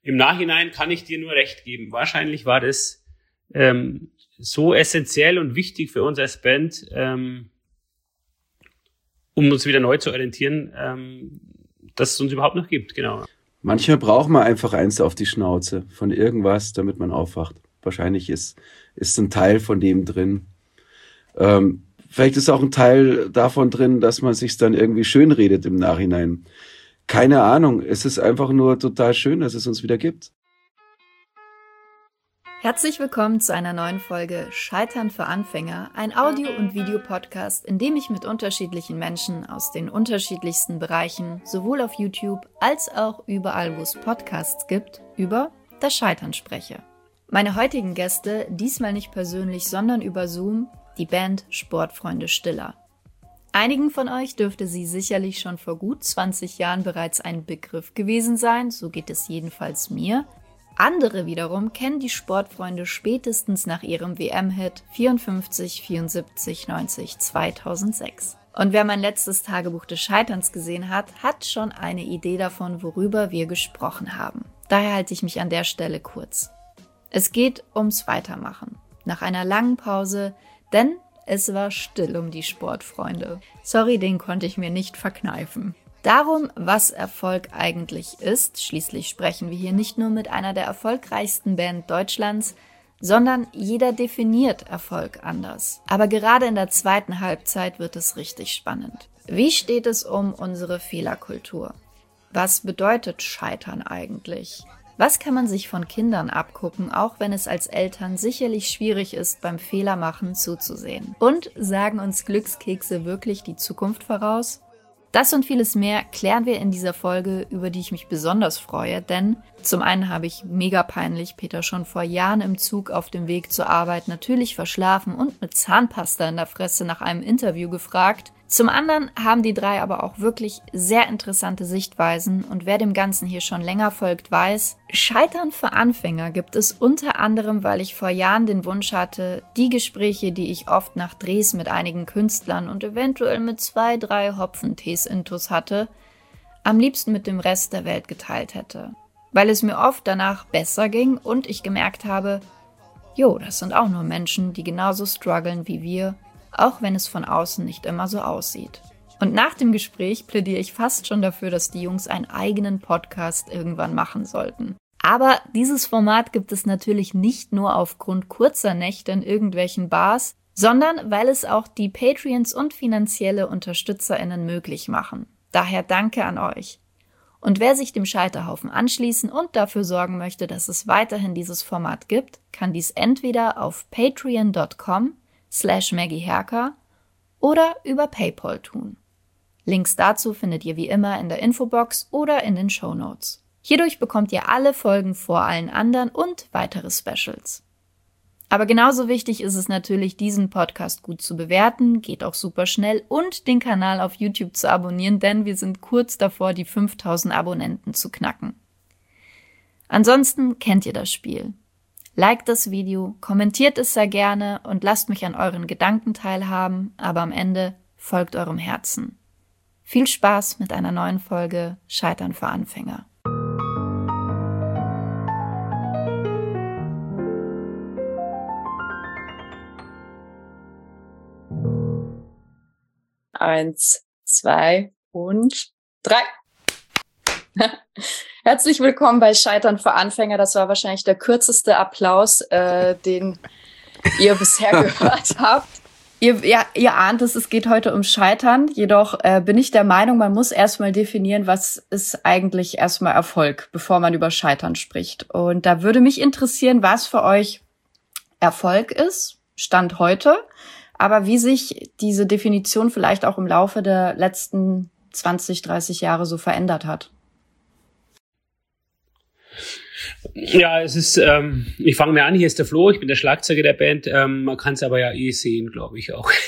im Nachhinein kann ich dir nur recht geben. Wahrscheinlich war das so essentiell und wichtig für uns als Band, um uns wieder neu zu orientieren, dass es uns überhaupt noch gibt, genau. Manchmal braucht man einfach eins auf die Schnauze von irgendwas, damit man aufwacht. Wahrscheinlich ist ein Teil von dem drin. Vielleicht ist auch ein Teil davon drin, dass man sich dann irgendwie schönredet im Nachhinein. Keine Ahnung, es ist einfach nur total schön, dass es uns wieder gibt. Herzlich willkommen zu einer neuen Folge Scheitern für Anfänger, ein Audio- und Videopodcast, in dem ich mit unterschiedlichen Menschen aus den unterschiedlichsten Bereichen, sowohl auf YouTube als auch überall, wo es Podcasts gibt, über das Scheitern spreche. Meine heutigen Gäste, diesmal nicht persönlich, sondern über Zoom, die Band Sportfreunde Stiller. Einigen von euch dürfte sie sicherlich schon vor gut 20 Jahren bereits ein Begriff gewesen sein, so geht es jedenfalls mir. Andere wiederum kennen die Sportfreunde spätestens nach ihrem WM-Hit 54, 74, 90, 2006. Und wer mein letztes Tagebuch des Scheiterns gesehen hat, hat schon eine Idee davon, worüber wir gesprochen haben. Daher halte ich mich an der Stelle kurz. Es geht ums Weitermachen. Nach einer langen Pause, denn es war still um die Sportfreunde. Sorry, den konnte ich mir nicht verkneifen. Darum, was Erfolg eigentlich ist, schließlich sprechen wir hier nicht nur mit einer der erfolgreichsten Band Deutschlands, sondern jeder definiert Erfolg anders. Aber gerade in der zweiten Halbzeit wird es richtig spannend. Wie steht es um unsere Fehlerkultur? Was bedeutet Scheitern eigentlich? Was kann man sich von Kindern abgucken, auch wenn es als Eltern sicherlich schwierig ist, beim Fehlermachen zuzusehen? Und sagen uns Glückskekse wirklich die Zukunft voraus? Das und vieles mehr klären wir in dieser Folge, über die ich mich besonders freue, denn zum einen habe ich mega peinlich Peter schon vor Jahren im Zug auf dem Weg zur Arbeit natürlich verschlafen und mit Zahnpasta in der Fresse nach einem Interview gefragt. Zum anderen haben die drei aber auch wirklich sehr interessante Sichtweisen und wer dem Ganzen hier schon länger folgt, weiß, Scheitern für Anfänger gibt es unter anderem, weil ich vor Jahren den Wunsch hatte, die Gespräche, die ich oft nach Drehs mit einigen Künstlern und eventuell mit 2, 3 Hopfentees intus hatte, am liebsten mit dem Rest der Welt geteilt hätte. Weil es mir oft danach besser ging und ich gemerkt habe, jo, das sind auch nur Menschen, die genauso strugglen wie wir, auch wenn es von außen nicht immer so aussieht. Und nach dem Gespräch plädiere ich fast schon dafür, dass die Jungs einen eigenen Podcast irgendwann machen sollten. Aber dieses Format gibt es natürlich nicht nur aufgrund kurzer Nächte in irgendwelchen Bars, sondern weil es auch die Patreons und finanzielle UnterstützerInnen möglich machen. Daher danke an euch. Und wer sich dem Scheiterhaufen anschließen und dafür sorgen möchte, dass es weiterhin dieses Format gibt, kann dies entweder auf patreon.com/Maggie Herker oder über PayPal tun. Links dazu findet ihr wie immer in der Infobox oder in den Shownotes. Hierdurch bekommt ihr alle Folgen vor allen anderen und weitere Specials. Aber genauso wichtig ist es natürlich, diesen Podcast gut zu bewerten, geht auch super schnell, und den Kanal auf YouTube zu abonnieren, denn wir sind kurz davor, die 5000 Abonnenten zu knacken. Ansonsten kennt ihr das Spiel. Liked das Video, kommentiert es sehr gerne und lasst mich an euren Gedanken teilhaben, aber am Ende folgt eurem Herzen. Viel Spaß mit einer neuen Folge Scheitern für Anfänger. Eins, zwei und 3. Herzlich willkommen bei Scheitern für Anfänger. Das war wahrscheinlich der kürzeste Applaus, den ihr bisher gehört habt. Ihr ahnt es geht heute um Scheitern. Jedoch bin ich der Meinung, man muss erstmal definieren, was ist eigentlich erstmal Erfolg, bevor man über Scheitern spricht. Und da würde mich interessieren, was für euch Erfolg ist, Stand heute, aber wie sich diese Definition vielleicht auch im Laufe der letzten 20, 30 Jahre so verändert hat. Ja, es ist, ich fange mal an, hier ist der Flo, ich bin der Schlagzeuger der Band, man kann es aber ja sehen, glaube ich auch.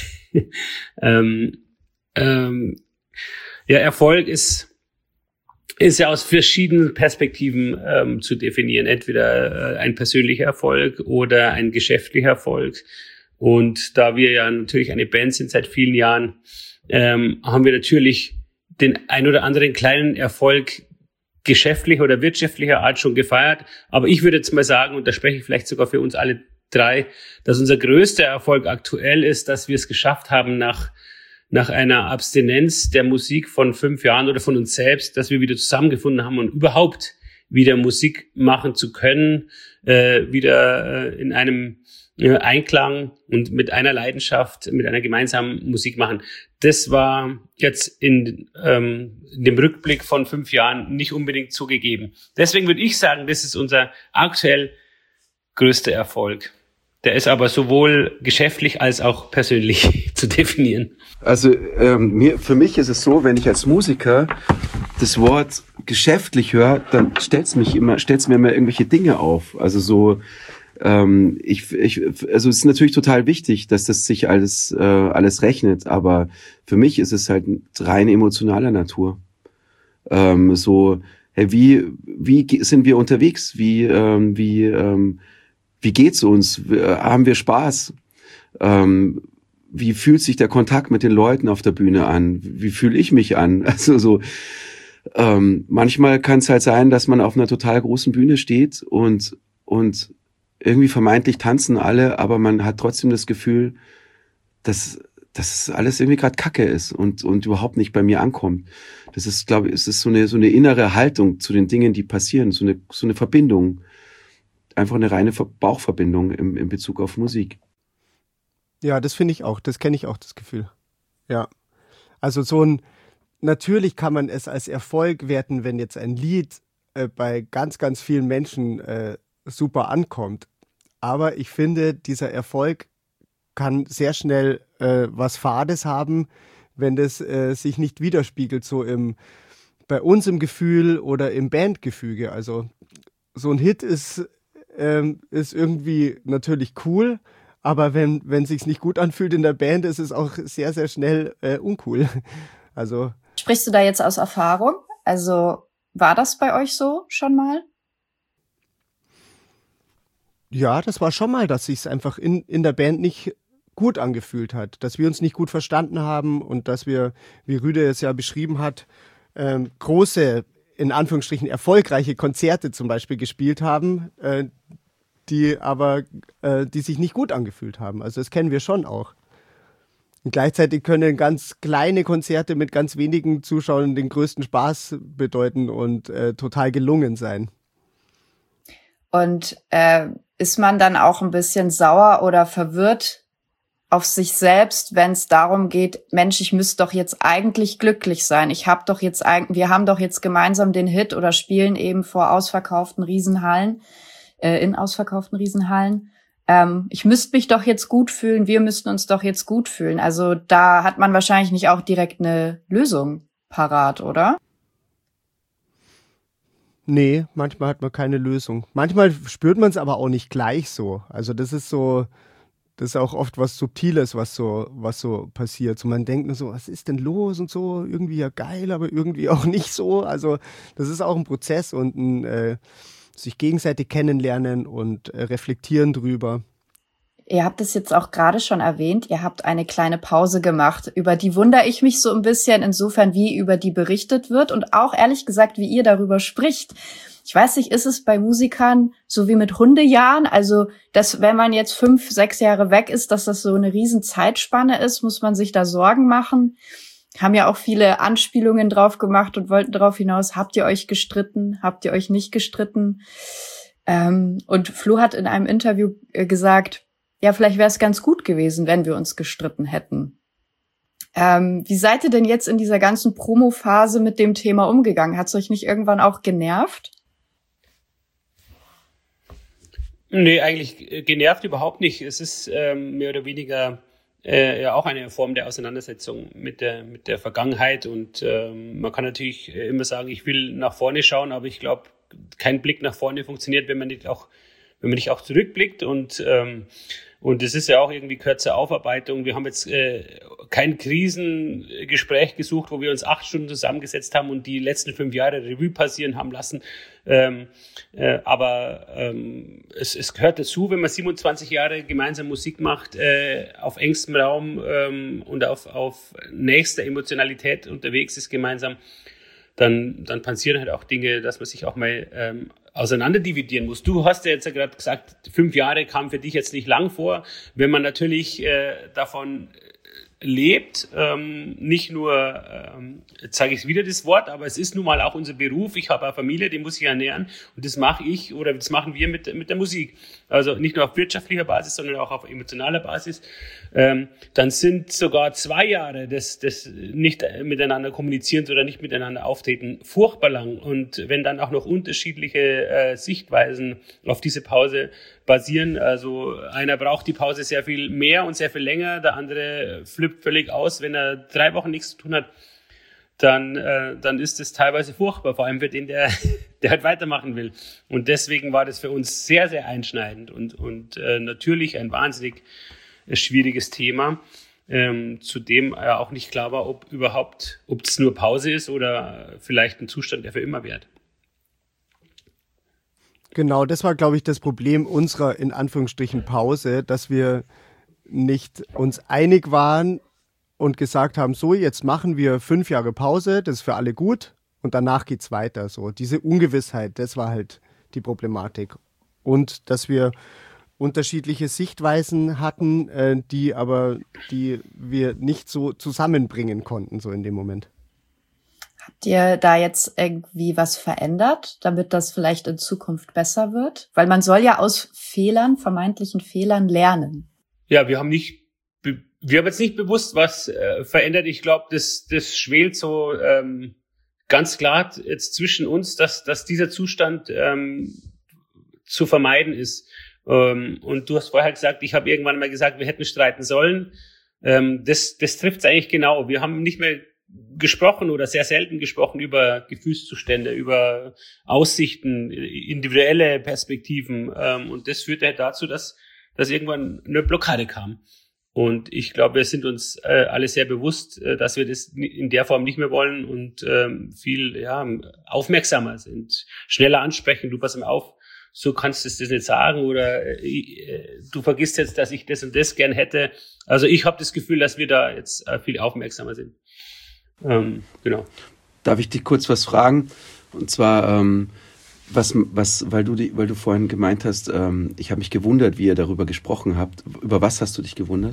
Ja, Erfolg ist ja aus verschiedenen Perspektiven zu definieren, entweder ein persönlicher Erfolg oder ein geschäftlicher Erfolg. Und da wir ja natürlich eine Band sind seit vielen Jahren, haben wir natürlich den ein oder anderen kleinen Erfolg geschäftlicher oder wirtschaftlicher Art schon gefeiert. Aber ich würde jetzt mal sagen, und da spreche ich vielleicht sogar für uns alle drei, dass unser größter Erfolg aktuell ist, dass wir es geschafft haben, nach einer Abstinenz der Musik von 5 Jahren oder von uns selbst, dass wir wieder zusammengefunden haben und überhaupt wieder Musik machen zu können, wieder in einem Einklang und mit einer Leidenschaft, mit einer gemeinsamen Musik machen. Das war jetzt in dem Rückblick von 5 Jahren nicht unbedingt so gegeben. Deswegen würde ich sagen, das ist unser aktuell größter Erfolg. Der ist aber sowohl geschäftlich als auch persönlich zu definieren. Also für mich ist es so, wenn ich als Musiker das Wort geschäftlich höre, dann stellt's mir immer irgendwelche Dinge auf. Also so also es ist natürlich total wichtig, dass das sich alles rechnet, aber für mich ist es halt rein emotionaler Natur. So, hey, wie sind wir unterwegs? Wie geht's uns? Haben wir Spaß? Wie fühlt sich der Kontakt mit den Leuten auf der Bühne an? Wie fühle ich mich an? Also so, manchmal kann es halt sein, dass man auf einer total großen Bühne steht und irgendwie vermeintlich tanzen alle, aber man hat trotzdem das Gefühl, dass alles irgendwie gerade Kacke ist und überhaupt nicht bei mir ankommt. Das ist, glaube ich, es ist so eine innere Haltung zu den Dingen, die passieren, so eine Verbindung. Einfach eine reine Bauchverbindung im Bezug auf Musik. Ja, das finde ich auch. Das kenne ich auch, das Gefühl. Ja. Also natürlich kann man es als Erfolg werten, wenn jetzt ein Lied bei ganz, ganz vielen Menschen super ankommt. Aber ich finde, dieser Erfolg kann sehr schnell was Fades haben, wenn das sich nicht widerspiegelt, so bei uns im Gefühl oder im Bandgefüge. Also so ein Hit ist irgendwie natürlich cool, aber wenn sich's nicht gut anfühlt in der Band, ist es auch sehr, sehr schnell uncool. Also sprichst du da jetzt aus Erfahrung? Also war das bei euch so schon mal? Ja, das war schon mal, dass sich's einfach in der Band nicht gut angefühlt hat, dass wir uns nicht gut verstanden haben und dass wir, wie Rüde es ja beschrieben hat, große, in Anführungsstrichen erfolgreiche Konzerte zum Beispiel gespielt haben, die sich nicht gut angefühlt haben. Also das kennen wir schon auch. Und gleichzeitig können ganz kleine Konzerte mit ganz wenigen Zuschauern den größten Spaß bedeuten und total gelungen sein. Und ist man dann auch ein bisschen sauer oder verwirrt auf sich selbst, wenn es darum geht, Mensch, ich müsste doch jetzt eigentlich glücklich sein. Wir haben doch jetzt gemeinsam den Hit oder spielen eben vor ausverkauften Riesenhallen, in ausverkauften Riesenhallen. Ich müsste mich doch jetzt gut fühlen, wir müssten uns doch jetzt gut fühlen. Also da hat man wahrscheinlich nicht auch direkt eine Lösung parat, oder? Nee, manchmal hat man keine Lösung. Manchmal spürt man es aber auch nicht gleich so. Also das ist auch oft was Subtiles, was so passiert. So man denkt nur so, was ist denn los und so, irgendwie ja geil, aber irgendwie auch nicht so. Also das ist auch ein Prozess und ein sich gegenseitig kennenlernen und reflektieren drüber. Ihr habt es jetzt auch gerade schon erwähnt, ihr habt eine kleine Pause gemacht. Über die wundere ich mich so ein bisschen, insofern wie über die berichtet wird und auch ehrlich gesagt, wie ihr darüber spricht. Ich weiß nicht, ist es bei Musikern so wie mit Hundejahren? Also, dass wenn man jetzt 5, 6 Jahre weg ist, dass das so eine riesen Zeitspanne ist, muss man sich da Sorgen machen? Haben ja auch viele Anspielungen drauf gemacht und wollten darauf hinaus, habt ihr euch gestritten? Habt ihr euch nicht gestritten? Und Flo hat in einem Interview gesagt, ja, vielleicht wäre es ganz gut gewesen, wenn wir uns gestritten hätten. Wie seid ihr denn jetzt in dieser ganzen Promo-Phase mit dem Thema umgegangen? Hat es euch nicht irgendwann auch genervt? Nee, eigentlich genervt überhaupt nicht. Es ist mehr oder weniger ja auch eine Form der Auseinandersetzung mit der Vergangenheit. Und man kann natürlich immer sagen, ich will nach vorne schauen, aber ich glaube, kein Blick nach vorne funktioniert, wenn man nicht auch zurückblickt. Und es ist ja auch irgendwie kürze Aufarbeitung. Wir haben jetzt kein Krisengespräch gesucht, wo wir uns 8 Stunden zusammengesetzt haben und die letzten 5 Jahre Revue passieren haben lassen. Aber es gehört dazu, wenn man 27 Jahre gemeinsam Musik macht, auf engstem Raum und auf nächster Emotionalität unterwegs ist gemeinsam, dann passieren halt auch Dinge, dass man sich auch mal auseinanderdividieren muss. Du hast ja jetzt ja gerade gesagt, 5 Jahre kam für dich jetzt nicht lang vor. Wenn man natürlich davon lebt, nicht nur, jetzt sage ich wieder das Wort, aber es ist nun mal auch unser Beruf. Ich habe eine Familie, die muss ich ernähren und das mache ich oder das machen wir mit der Musik. Also nicht nur auf wirtschaftlicher Basis, sondern auch auf emotionaler Basis. Dann sind sogar 2 Jahre das nicht miteinander kommunizieren oder nicht miteinander auftreten furchtbar lang. Und wenn dann auch noch unterschiedliche Sichtweisen auf diese Pause basieren, also einer braucht die Pause sehr viel mehr und sehr viel länger, der andere flippt völlig aus, wenn er 3 Wochen nichts zu tun hat, dann ist es teilweise furchtbar, vor allem für den, der halt weitermachen will. Und deswegen war das für uns sehr, sehr einschneidend und natürlich ein wahnsinnig schwieriges Thema, zu dem auch nicht klar war, ob es nur Pause ist oder vielleicht ein Zustand, der für immer währt. Genau, das war, glaube ich, das Problem unserer, in Anführungsstrichen, Pause, dass wir nicht uns einig waren und gesagt haben, so, jetzt machen wir 5 Jahre Pause, das ist für alle gut und danach geht's weiter. So, diese Ungewissheit, das war halt die Problematik. Und dass wir unterschiedliche Sichtweisen hatten, die wir nicht so zusammenbringen konnten, so in dem Moment. Habt ihr da jetzt irgendwie was verändert, damit das vielleicht in Zukunft besser wird? Weil man soll ja aus vermeintlichen Fehlern lernen. Ja, wir haben jetzt nicht bewusst was verändert. Ich glaube, das schwelt so ganz klar jetzt zwischen uns, dass dieser Zustand zu vermeiden ist. Und du hast vorher gesagt, ich habe irgendwann mal gesagt, wir hätten streiten sollen. Das trifft es eigentlich genau. Wir haben nicht mehr gesprochen oder sehr selten gesprochen über Gefühlszustände, über Aussichten, individuelle Perspektiven. Und das führte halt dazu, dass irgendwann eine Blockade kam. Und ich glaube, wir sind uns alle sehr bewusst, dass wir das in der Form nicht mehr wollen und viel aufmerksamer sind, schneller ansprechen. Du pass mal auf, so kannst du das nicht sagen oder du vergisst jetzt, dass ich das und das gern hätte. Also ich habe das Gefühl, dass wir da jetzt viel aufmerksamer sind. Genau. Darf ich dich kurz was fragen? Und zwar, weil du vorhin gemeint hast, ich habe mich gewundert, wie ihr darüber gesprochen habt. Über was hast du dich gewundert?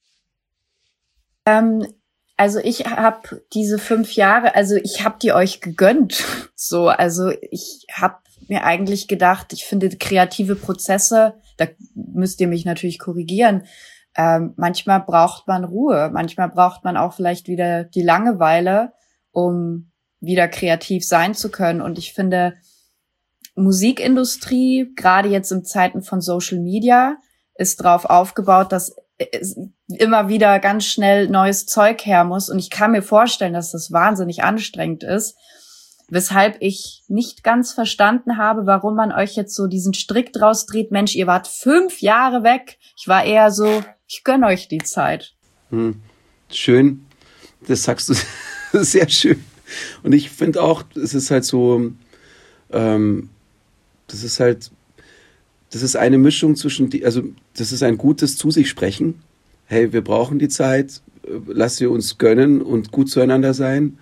Also ich habe diese 5 Jahre, also ich habe die euch gegönnt. So, also ich habe mir eigentlich gedacht, ich finde kreative Prozesse, da müsst ihr mich natürlich korrigieren, manchmal braucht man Ruhe, manchmal braucht man auch vielleicht wieder die Langeweile, um wieder kreativ sein zu können. Und ich finde, Musikindustrie, gerade jetzt in Zeiten von Social Media, ist darauf aufgebaut, dass immer wieder ganz schnell neues Zeug her muss. Und ich kann mir vorstellen, dass das wahnsinnig anstrengend ist, weshalb ich nicht ganz verstanden habe, warum man euch jetzt so diesen Strick draus dreht. Mensch, ihr wart 5 Jahre weg. Ich war eher so, ich gönne euch die Zeit. Schön. Das sagst du sehr schön. Und ich finde auch, es ist halt so, das ist eine Mischung zwischen, das ist ein gutes zu sich sprechen. Hey, wir brauchen die Zeit, lass sie uns gönnen und gut zueinander sein.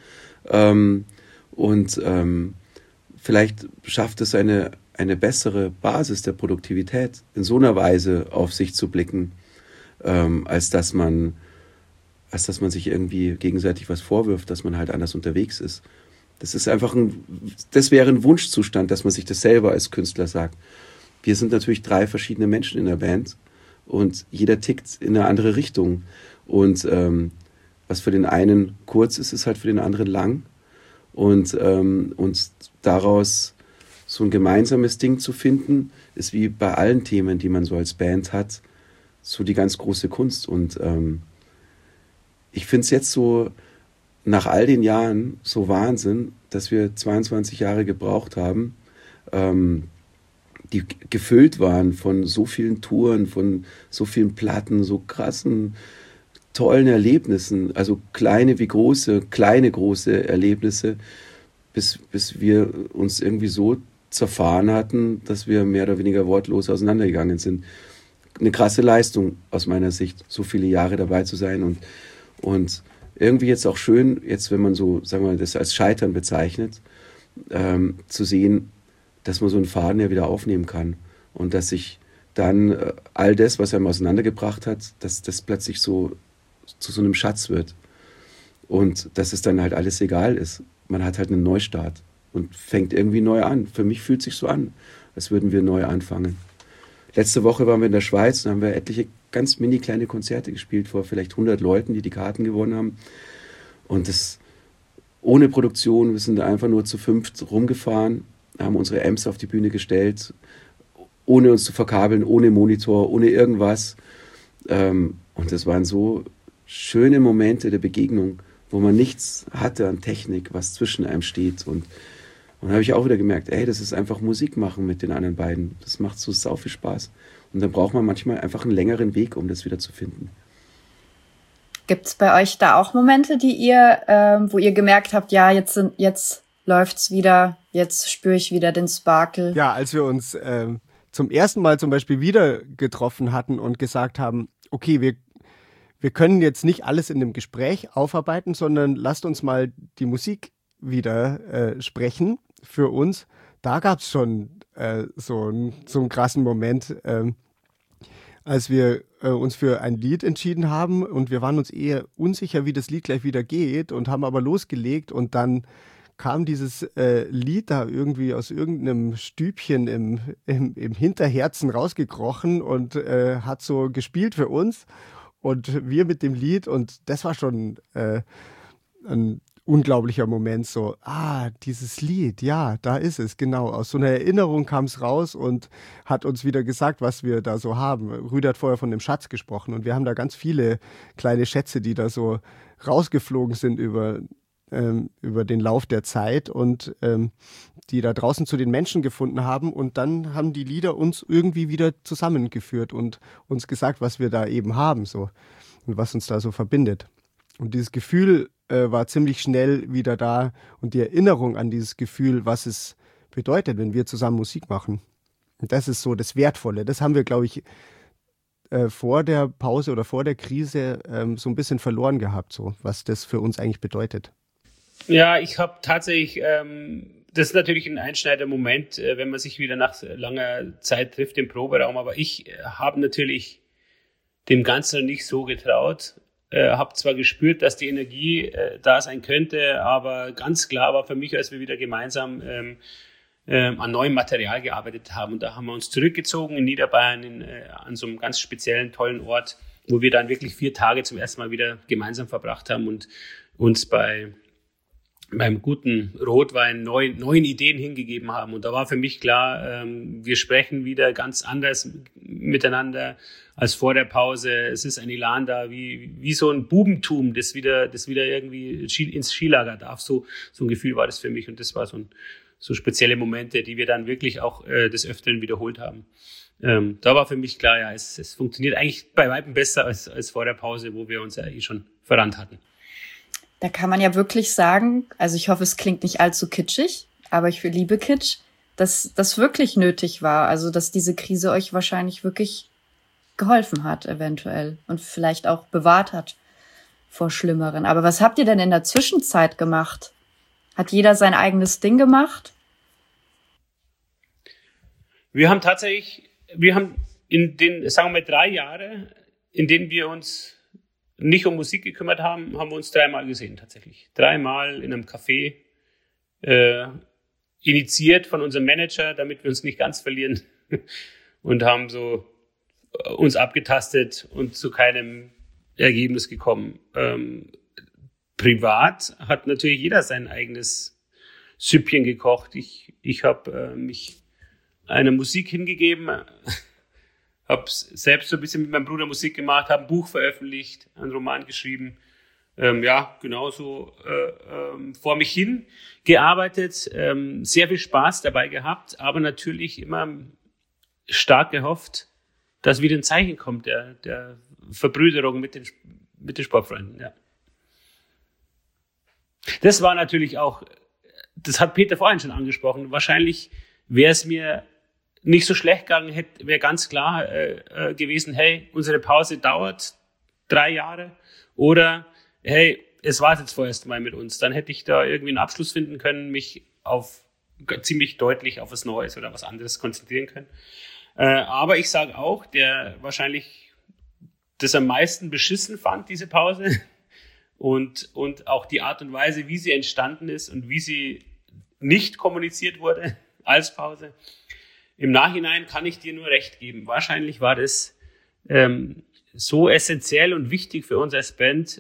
Vielleicht schafft es eine bessere Basis der Produktivität, in so einer Weise auf sich zu blicken, als dass man sich irgendwie gegenseitig was vorwirft, dass man halt anders unterwegs ist. Das ist einfach das wäre ein Wunschzustand, dass man sich das selber als Künstler sagt. Wir sind natürlich 3 verschiedene Menschen in der Band und jeder tickt in eine andere Richtung. Und was für den einen kurz ist, ist halt für den anderen lang. Und daraus so ein gemeinsames Ding zu finden, ist wie bei allen Themen, die man so als Band hat, so die ganz große Kunst. Und ich finde es jetzt so, nach all den Jahren, so Wahnsinn, dass wir 22 Jahre gebraucht haben, die gefüllt waren von so vielen Touren, von so vielen Platten, so krassen, tollen Erlebnissen, also kleine, große Erlebnisse, bis wir uns irgendwie so zerfahren hatten, dass wir mehr oder weniger wortlos auseinandergegangen sind. Eine krasse Leistung aus meiner Sicht, so viele Jahre dabei zu sein und irgendwie jetzt auch schön, jetzt wenn man so, sagen wir mal, das als Scheitern bezeichnet, zu sehen, dass man so einen Faden ja wieder aufnehmen kann und dass sich dann all das, was einem auseinandergebracht hat, dass das plötzlich so zu so einem Schatz wird und dass es dann halt alles egal ist. Man hat halt einen Neustart und fängt irgendwie neu an. Für mich fühlt es sich so an, als würden wir neu anfangen. Letzte Woche waren wir in der Schweiz und haben wir etliche ganz mini kleine Konzerte gespielt vor vielleicht 100 Leuten, die Karten gewonnen haben. Und das ohne Produktion, wir sind da einfach nur zu 5 rumgefahren, haben unsere Amps auf die Bühne gestellt, ohne uns zu verkabeln, ohne Monitor, ohne irgendwas. Und das waren so schöne Momente der Begegnung, wo man nichts hatte an Technik, was zwischen einem steht. Und da habe ich auch wieder gemerkt, das ist einfach Musik machen mit den anderen beiden. Das macht so sau viel Spaß. Und dann braucht man manchmal einfach einen längeren Weg, um das wieder zu finden. Gibt's bei euch da auch Momente, wo ihr gemerkt habt, ja, jetzt läuft's wieder, jetzt spüre ich wieder den Sparkle? Ja, als wir uns zum ersten Mal zum Beispiel wieder getroffen hatten und gesagt haben, okay, wir können jetzt nicht alles in dem Gespräch aufarbeiten, sondern lasst uns mal die Musik wieder sprechen für uns. Da gab es schon so einen krassen Moment, als wir uns für ein Lied entschieden haben und wir waren uns eher unsicher, wie das Lied gleich wieder geht und haben aber losgelegt und dann kam dieses Lied da irgendwie aus irgendeinem Stübchen im Hinterherzen rausgekrochen und hat so gespielt für uns und wir mit dem Lied und das war schon ein unglaublicher Moment, so, dieses Lied, ja, da ist es, genau. Aus so einer Erinnerung kam es raus und hat uns wieder gesagt, was wir da so haben. Rüder hat vorher von dem Schatz gesprochen und wir haben da ganz viele kleine Schätze, die da so rausgeflogen sind über den Lauf der Zeit und die da draußen zu den Menschen gefunden haben und dann haben die Lieder uns irgendwie wieder zusammengeführt und uns gesagt, was wir da eben haben so und was uns da so verbindet. Und dieses Gefühl war ziemlich schnell wieder da und die Erinnerung an dieses Gefühl, was es bedeutet, wenn wir zusammen Musik machen. Und das ist so das Wertvolle. Das haben wir, glaube ich, vor der Pause oder vor der Krise so ein bisschen verloren gehabt, so was das für uns eigentlich bedeutet. Ja, ich habe tatsächlich, das ist natürlich ein einschneidender Moment, wenn man sich wieder nach langer Zeit trifft im Proberaum, aber ich habe natürlich dem Ganzen nicht so getraut. Habe zwar gespürt, dass die Energie da sein könnte, aber ganz klar war für mich, als wir wieder gemeinsam an neuem Material gearbeitet haben. Und da haben wir uns zurückgezogen in Niederbayern an so einem ganz speziellen, tollen Ort, wo wir dann wirklich 4 Tage zum ersten Mal wieder gemeinsam verbracht haben und uns beim guten Rotwein neuen Ideen hingegeben haben. Und da war für mich klar, wir sprechen wieder ganz anders miteinander als vor der Pause. Es ist ein Elan da, wie so ein Bubentum, das wieder irgendwie ins Skilager darf. So ein Gefühl war das für mich. Und das war so spezielle Momente, die wir dann wirklich auch des Öfteren wiederholt haben. Da war für mich klar, ja, es funktioniert eigentlich bei weitem besser als vor der Pause, wo wir uns ja schon verrannt hatten. Da kann man ja wirklich sagen, also ich hoffe, es klingt nicht allzu kitschig, aber ich liebe Kitsch, dass das wirklich nötig war. Also, dass diese Krise euch wahrscheinlich wirklich geholfen hat, eventuell. Und vielleicht auch bewahrt hat vor Schlimmeren. Aber was habt ihr denn in der Zwischenzeit gemacht? Hat jeder sein eigenes Ding gemacht? Wir haben in den, sagen wir mal, 3 Jahre, in denen wir uns nicht um Musik gekümmert haben wir uns 3-mal gesehen tatsächlich. 3-mal in einem Café, initiiert von unserem Manager, damit wir uns nicht ganz verlieren und haben so uns abgetastet und zu keinem Ergebnis gekommen. Privat hat natürlich jeder sein eigenes Süppchen gekocht. Ich habe mich einer Musik hingegeben, habe selbst so ein bisschen mit meinem Bruder Musik gemacht, habe ein Buch veröffentlicht, einen Roman geschrieben. Genauso vor mich hin gearbeitet, sehr viel Spaß dabei gehabt, aber natürlich immer stark gehofft, dass wieder ein Zeichen kommt der Verbrüderung mit den Sportfreunden. Ja. Das war natürlich auch, das hat Peter vorhin schon angesprochen, wahrscheinlich wäre es mir nicht so schlecht gegangen, wäre ganz klar gewesen, hey, unsere Pause dauert 3 Jahre oder hey, es war jetzt vorerst mal mit uns, dann hätte ich da irgendwie einen Abschluss finden können, mich ziemlich deutlich auf was Neues oder was anderes konzentrieren können. Aber ich sage auch, der wahrscheinlich das am meisten beschissen fand, diese Pause, und auch die Art und Weise, wie sie entstanden ist und wie sie nicht kommuniziert wurde als Pause. Im Nachhinein kann ich dir nur recht geben. Wahrscheinlich war das so essentiell und wichtig für uns als Band,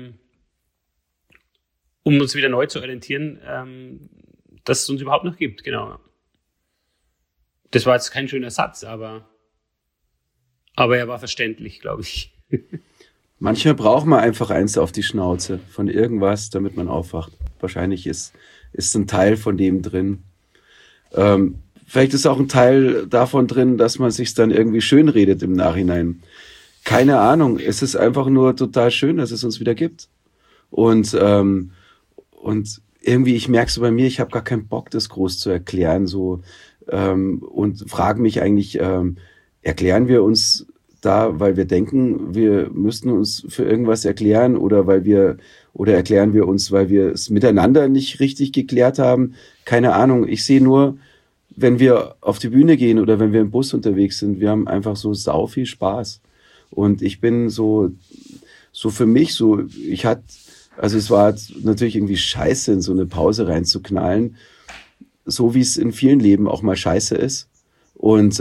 um uns wieder neu zu orientieren, dass es uns überhaupt noch gibt. Genau. Das war jetzt kein schöner Satz, aber er war verständlich, glaube ich. Manchmal braucht man einfach eins auf die Schnauze von irgendwas, damit man aufwacht. Wahrscheinlich ist ein Teil von dem drin. Vielleicht ist auch ein Teil davon drin, dass man sich dann irgendwie schönredet im Nachhinein. Keine Ahnung. Es ist einfach nur total schön, dass es uns wieder gibt. Und irgendwie, ich merke so bei mir, ich habe gar keinen Bock, das groß zu erklären, so, und frage mich eigentlich, erklären wir uns da, weil wir denken, wir müssten uns für irgendwas erklären, oder erklären wir uns, weil wir es miteinander nicht richtig geklärt haben? Keine Ahnung. Ich sehe nur, wenn wir auf die Bühne gehen oder wenn wir im Bus unterwegs sind, wir haben einfach so sau viel Spaß. Und ich bin so für mich so, also es war natürlich irgendwie scheiße, in so eine Pause reinzuknallen, so wie es in vielen Leben auch mal scheiße ist. Und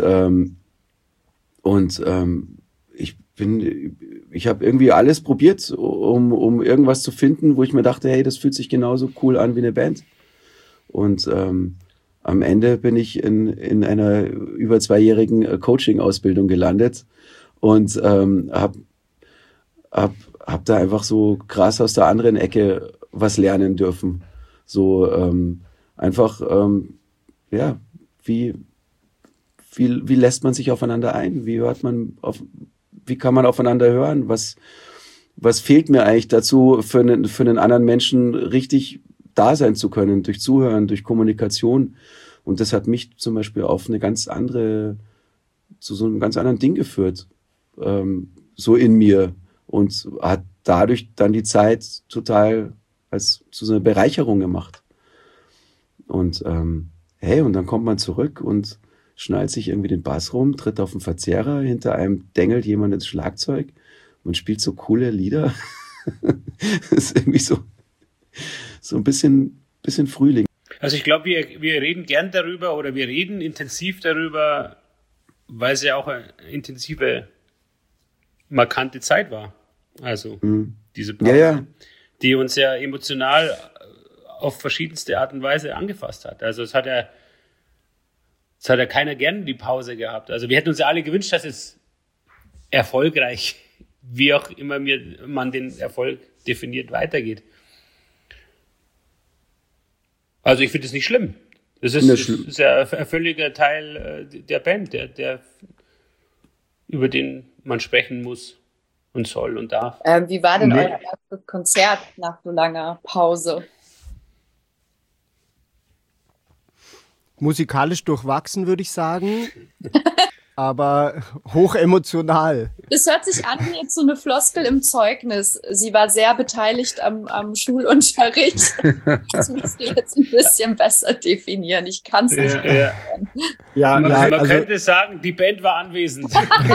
ich habe irgendwie alles probiert, um irgendwas zu finden, wo ich mir dachte, hey, das fühlt sich genauso cool an wie eine Band. Und am Ende bin ich in einer über 2-jährigen Coaching-Ausbildung gelandet und hab da einfach so krass aus der anderen Ecke was lernen dürfen. So wie lässt man sich aufeinander ein? Wie kann man aufeinander hören? Was fehlt mir eigentlich dazu, für einen anderen Menschen richtig da sein zu können, durch Zuhören, durch Kommunikation? Und das hat mich zum Beispiel zu so einem ganz anderen Ding geführt, so in mir, und hat dadurch dann die Zeit total als zu so einer Bereicherung gemacht. Und und dann kommt man zurück und schnallt sich irgendwie den Bass rum, tritt auf den Verzerrer, hinter einem dengelt jemand ins Schlagzeug, man spielt so coole Lieder. Das ist irgendwie so ein bisschen Frühling. Also ich glaube, wir reden gern darüber, oder wir reden intensiv darüber, weil es ja auch eine intensive, markante Zeit war. Also diese Pause, die uns ja emotional auf verschiedenste Art und Weise angefasst hat. Also es hat ja keiner gern die Pause gehabt. Also wir hätten uns ja alle gewünscht, dass es erfolgreich, wie auch immer man den Erfolg definiert, weitergeht. Also ich finde es nicht schlimm. Das ist ja ein völliger Teil der Band, der über den man sprechen muss und soll und darf. Wie war denn euer erstes Konzert nach so langer Pause? Musikalisch durchwachsen, würde ich sagen, aber hochemotional. Das hört sich an wie jetzt so eine Floskel im Zeugnis. Sie war sehr beteiligt am Schulunterricht. Das müsst ihr jetzt ein bisschen besser definieren. Ich kann es nicht erklären. Man könnte sagen, die Band war anwesend.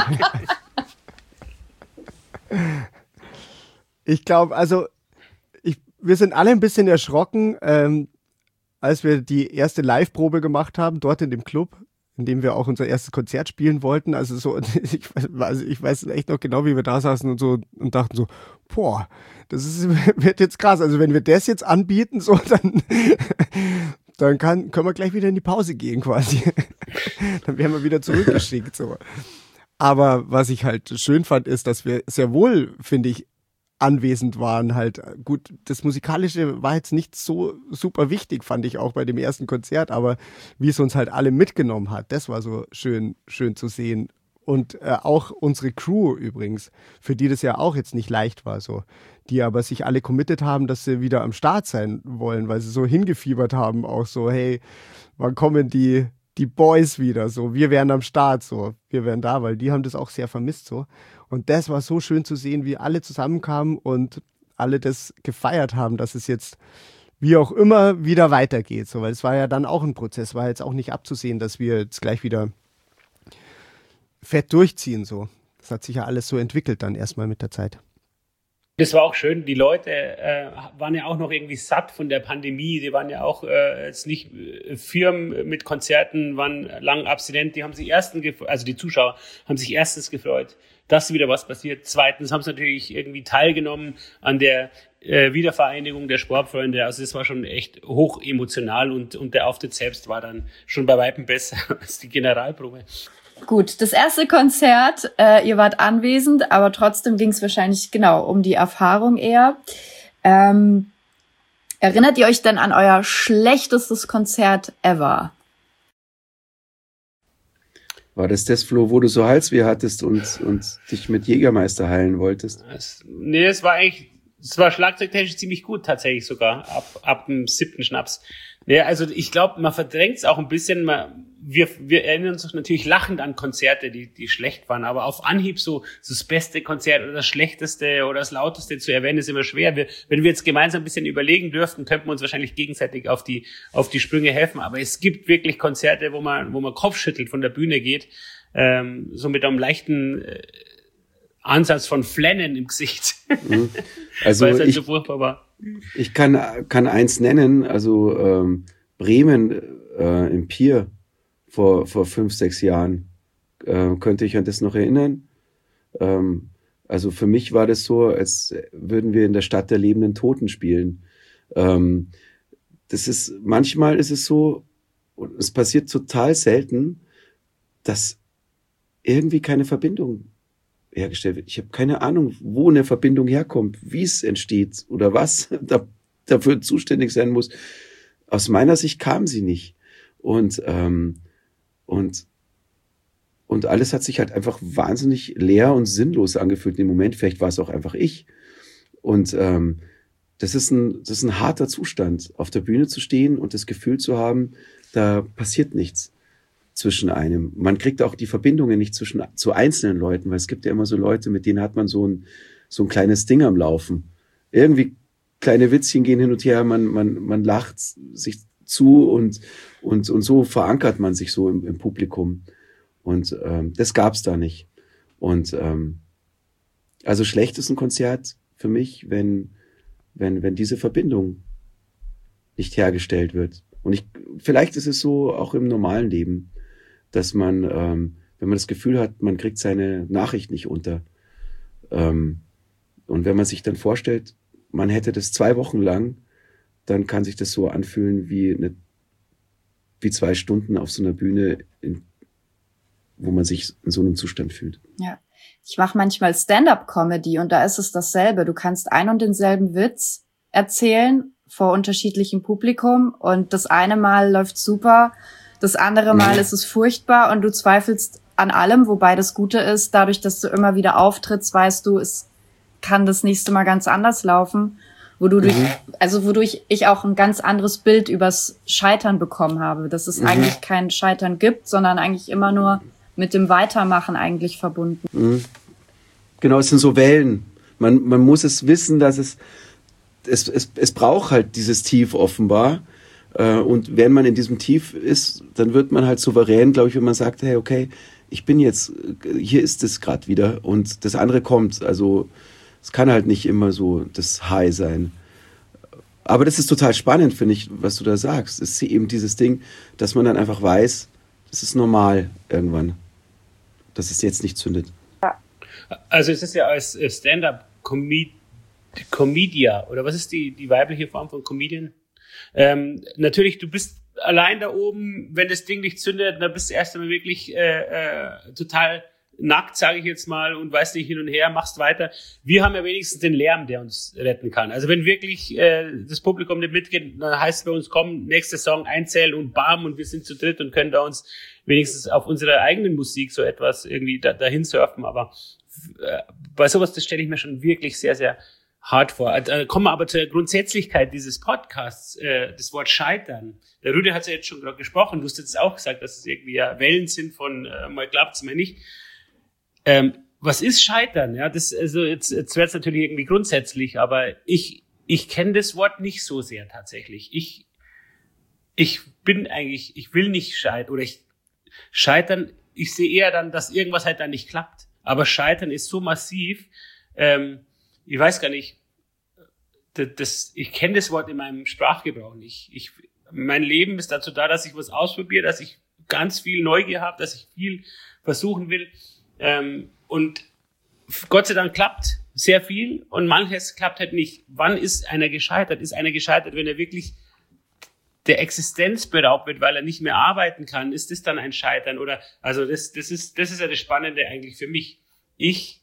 Ich glaube, wir sind alle ein bisschen erschrocken, als wir die erste Live-Probe gemacht haben, dort in dem Club, in dem wir auch unser erstes Konzert spielen wollten. Also so, ich weiß echt noch genau, wie wir da saßen und dachten so, boah, wird jetzt krass. Also wenn wir das jetzt anbieten, so, dann können wir gleich wieder in die Pause gehen quasi. Dann werden wir wieder zurückgeschickt. So. Aber was ich halt schön fand, ist, dass wir sehr wohl, finde ich, anwesend waren halt. Gut, das Musikalische war jetzt nicht so super wichtig, fand ich auch bei dem ersten Konzert, aber wie es uns halt alle mitgenommen hat, das war so schön zu sehen. Und auch unsere Crew übrigens, für die das ja auch jetzt nicht leicht war, so, die aber sich alle committed haben, dass sie wieder am Start sein wollen, weil sie so hingefiebert haben, auch so, hey, wann kommen die Boys wieder, so, wir wären am Start, so, wir wären da, weil die haben das auch sehr vermisst, so. Und das war so schön zu sehen, wie alle zusammenkamen und alle das gefeiert haben, dass es jetzt wie auch immer wieder weitergeht. So, weil es war ja dann auch ein Prozess, war jetzt auch nicht abzusehen, dass wir jetzt gleich wieder fett durchziehen. So. Das hat sich ja alles so entwickelt dann erstmal mit der Zeit. Das war auch schön. Die Leute waren ja auch noch irgendwie satt von der Pandemie. Die waren ja auch jetzt nicht Firmen mit Konzerten, waren lang abstinent. Die haben sich also die Zuschauer haben sich erstens gefreut, dass wieder was passiert. Zweitens haben sie natürlich irgendwie teilgenommen an der Wiedervereinigung der Sportfreunde. Also es war schon echt hoch emotional und der Auftritt selbst war dann schon bei weitem besser als die Generalprobe. Gut, das erste Konzert, ihr wart anwesend, aber trotzdem ging es wahrscheinlich genau um die Erfahrung eher. Erinnert ihr euch denn an euer schlechtestes Konzert ever? War das, Flo, wo du so Halsweh hattest und dich mit Jägermeister heilen wolltest? Es war schlagzeugtechnisch ziemlich gut tatsächlich sogar, ab dem 7. Schnaps. Ja, also ich glaube, man verdrängt es auch ein bisschen. Wir erinnern uns natürlich lachend an Konzerte, die schlecht waren, aber auf Anhieb so das beste Konzert oder das schlechteste oder das lauteste zu erwähnen, ist immer schwer. Wenn wir jetzt gemeinsam ein bisschen überlegen dürften, könnten wir uns wahrscheinlich gegenseitig auf die Sprünge helfen. Aber es gibt wirklich Konzerte, wo man Kopfschüttelt von der Bühne geht, so mit einem leichten Ansatz von Flennen im Gesicht. Also weil es halt so furchtbar war. Ich kann eins nennen, also Bremen im Pier vor 5, 6 Jahren. Könnte ich an das noch erinnern? Also für mich war das so, als würden wir in der Stadt der lebenden Toten spielen. Manchmal ist es so, und es passiert total selten, dass irgendwie keine Verbindung hergestellt wird. Ich habe keine Ahnung, wo eine Verbindung herkommt, wie es entsteht oder was dafür zuständig sein muss. Aus meiner Sicht kam sie nicht. Und alles hat sich halt einfach wahnsinnig leer und sinnlos angefühlt im Moment. Vielleicht war es auch einfach ich. Und das ist ein harter Zustand, auf der Bühne zu stehen und das Gefühl zu haben, da passiert nichts zwischen einem. Man kriegt auch die Verbindungen nicht zu einzelnen Leuten, weil es gibt ja immer so Leute, mit denen hat man so ein kleines Ding am Laufen. Irgendwie kleine Witzchen gehen hin und her, man lacht sich zu und so verankert man sich so im Publikum. Und das gab's da nicht. Und also schlecht ist ein Konzert für mich, wenn diese Verbindung nicht hergestellt wird. Und vielleicht ist es so auch im normalen Leben, dass man, wenn man das Gefühl hat, man kriegt seine Nachricht nicht unter. Und wenn man sich dann vorstellt, man hätte das 2 Wochen lang, dann kann sich das so anfühlen wie 2 Stunden auf so einer Bühne, wo man sich in so einem Zustand fühlt. Ja, ich mache manchmal Stand-up-Comedy und da ist es dasselbe. Du kannst ein und denselben Witz erzählen vor unterschiedlichem Publikum und das eine Mal läuft super, das andere Mal ist es furchtbar und du zweifelst an allem, wobei das Gute ist, dadurch, dass du immer wieder auftrittst, weißt du, es kann das nächste Mal ganz anders laufen, wodurch ich auch ein ganz anderes Bild übers Scheitern bekommen habe, dass es eigentlich kein Scheitern gibt, sondern eigentlich immer nur mit dem Weitermachen eigentlich verbunden. Genau, es sind so Wellen. Man muss es wissen, dass es braucht halt dieses Tief offenbar. Und wenn man in diesem Tief ist, dann wird man halt souverän, glaube ich, wenn man sagt, hey, okay, ich bin jetzt, hier ist es gerade wieder und das andere kommt. Also es kann halt nicht immer so das High sein. Aber das ist total spannend, finde ich, was du da sagst. Es ist eben dieses Ding, dass man dann einfach weiß, es ist normal irgendwann, dass es jetzt nicht zündet. Also es ist ja als Stand-up-Comedia, oder was ist die weibliche Form von Comedian? Natürlich, du bist allein da oben, wenn das Ding nicht zündet, dann bist du erst einmal wirklich total nackt, sage ich jetzt mal, und weißt nicht hin und her, machst weiter. Wir haben ja wenigstens den Lärm, der uns retten kann. Also wenn wirklich das Publikum nicht mitgeht, dann heißt es bei uns, komm, nächster Song einzählen und bam, und wir sind zu dritt und können da uns wenigstens auf unsere eigenen Musik so etwas irgendwie dahin surfen. Aber bei sowas, das stelle ich mir schon wirklich sehr, sehr hart vor. Kommen wir aber zur Grundsätzlichkeit dieses Podcasts, das Wort Scheitern. Der Rüde hat es ja jetzt schon gerade gesprochen, du hast jetzt auch gesagt, dass es irgendwie ja Wellen sind von mal klappt's, mal nicht. was ist Scheitern? Ja, das, also jetzt wird's natürlich irgendwie grundsätzlich, aber ich kenne das Wort nicht so sehr tatsächlich. Ich will nicht scheitern, oder scheitern, ich sehe eher dann, dass irgendwas halt dann nicht klappt. Aber Scheitern ist so massiv, ich weiß gar nicht, ich kenne das Wort in meinem Sprachgebrauch nicht. Mein Leben ist dazu da, dass ich was ausprobiere, dass ich ganz viel Neugier habe, dass ich viel versuchen will. Und Gott sei Dank klappt sehr viel und manches klappt halt nicht. Wann ist einer gescheitert? Ist einer gescheitert, wenn er wirklich der Existenz beraubt wird, weil er nicht mehr arbeiten kann? Ist das dann ein Scheitern? Oder, also das ist ja das Spannende eigentlich für mich. Ich